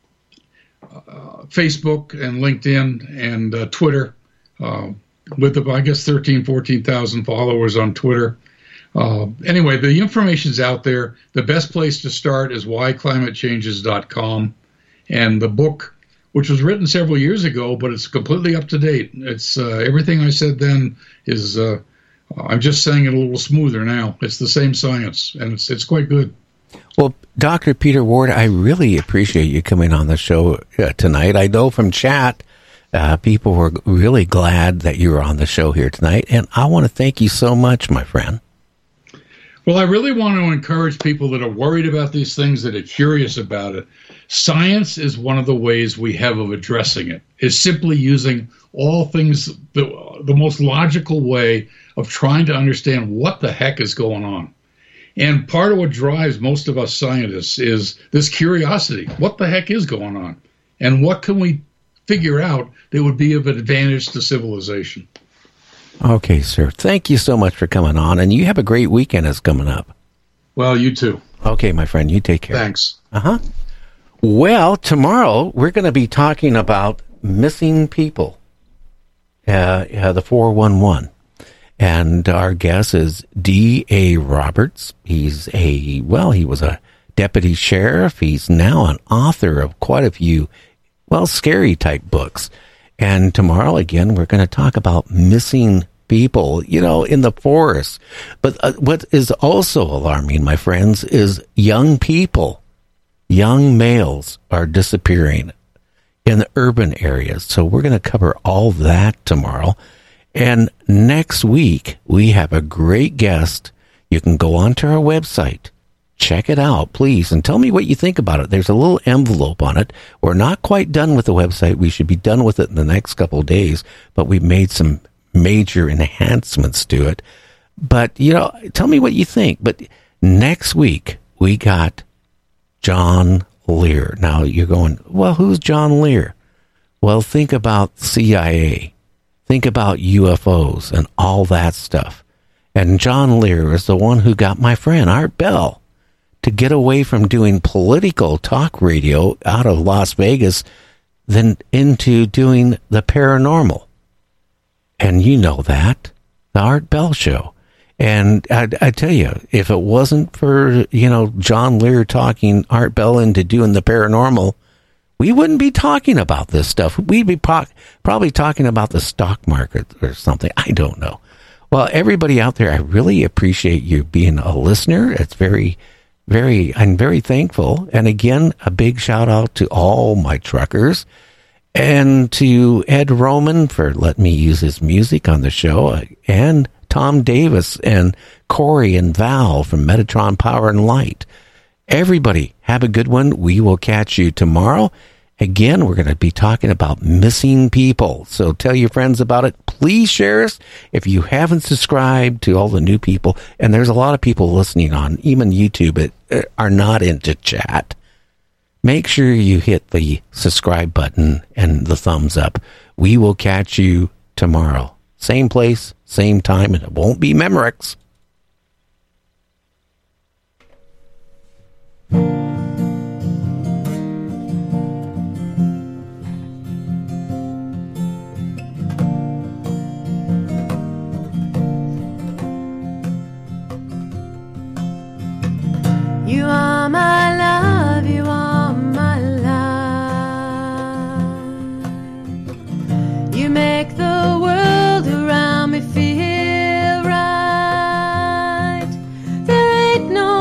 uh, Facebook and LinkedIn and uh, Twitter uh, with, the, I guess, thirteen, fourteen thousand followers on Twitter. Uh, anyway, the information's out there. The best place to start is why climate changes dot com. And the book, which was written several years ago, but it's completely up to date. It's uh, everything I said then is, uh, I'm just saying it a little smoother now. It's the same science, and it's it's quite good. Well, Doctor Peter Ward, I really appreciate you coming on the show uh, tonight. I know from chat, uh, people were really glad that you were on the show here tonight, and I want to thank you so much, my friend. Well, I really want to encourage people that are worried about these things, that are curious about it. Science is one of the ways we have of addressing it, is simply using all things, the, the most logical way of trying to understand what the heck is going on. And part of what drives most of us scientists is this curiosity. What the heck is going on? And what can we figure out that would be of advantage to civilization? Okay, sir. Thank you so much for coming on, and you have a great weekend that's coming up. Well, you too. Okay, my friend, you take care. Thanks. Uh-huh. Well, tomorrow we're going to be talking about missing people, uh, uh, the four one one. And our guest is D A. Roberts. He's a, well, he was a deputy sheriff. He's now an author of quite a few, well, scary type books. And tomorrow, again, we're going to talk about missing people, you know, in the forest. But uh, what is also alarming, my friends, is young people, young males are disappearing in the urban areas. So we're going to cover all that tomorrow. And next week, we have a great guest. You can go onto our website, check it out, please, and tell me what you think about it. There's a little envelope on it. We're not quite done with the website. We should be done with it in the next couple of days, but we've made some major enhancements to it. But, you know, tell me what you think. But next week, we got John Lear. Now, you're going, well, who's John Lear? Well, think about C I A. Think about U F Os and all that stuff. And John Lear is the one who got my friend Art Bell to get away from doing political talk radio out of Las Vegas, then into doing the paranormal. And you know that, the Art Bell Show. And I, I tell you, if it wasn't for, you know, John Lear talking Art Bell into doing the paranormal, we wouldn't be talking about this stuff. We'd be po- probably talking about the stock market or something. I don't know. Well, everybody out there, I really appreciate you being a listener. It's very, very, I'm very thankful. And again, a big shout out to all my truckers and to Ed Roman for letting me use his music on the show, and Tom Davis and Corey and Val from Metatron Power and Light. Everybody, have a good one. We will catch you tomorrow. Again, we're going to be talking about missing people. So tell your friends about it. Please share us. If you haven't subscribed to all the new people, and there's a lot of people listening on even YouTube that are not into chat, make sure you hit the subscribe button and the thumbs up. We will catch you tomorrow. Same place, same time, and it won't be Memorex.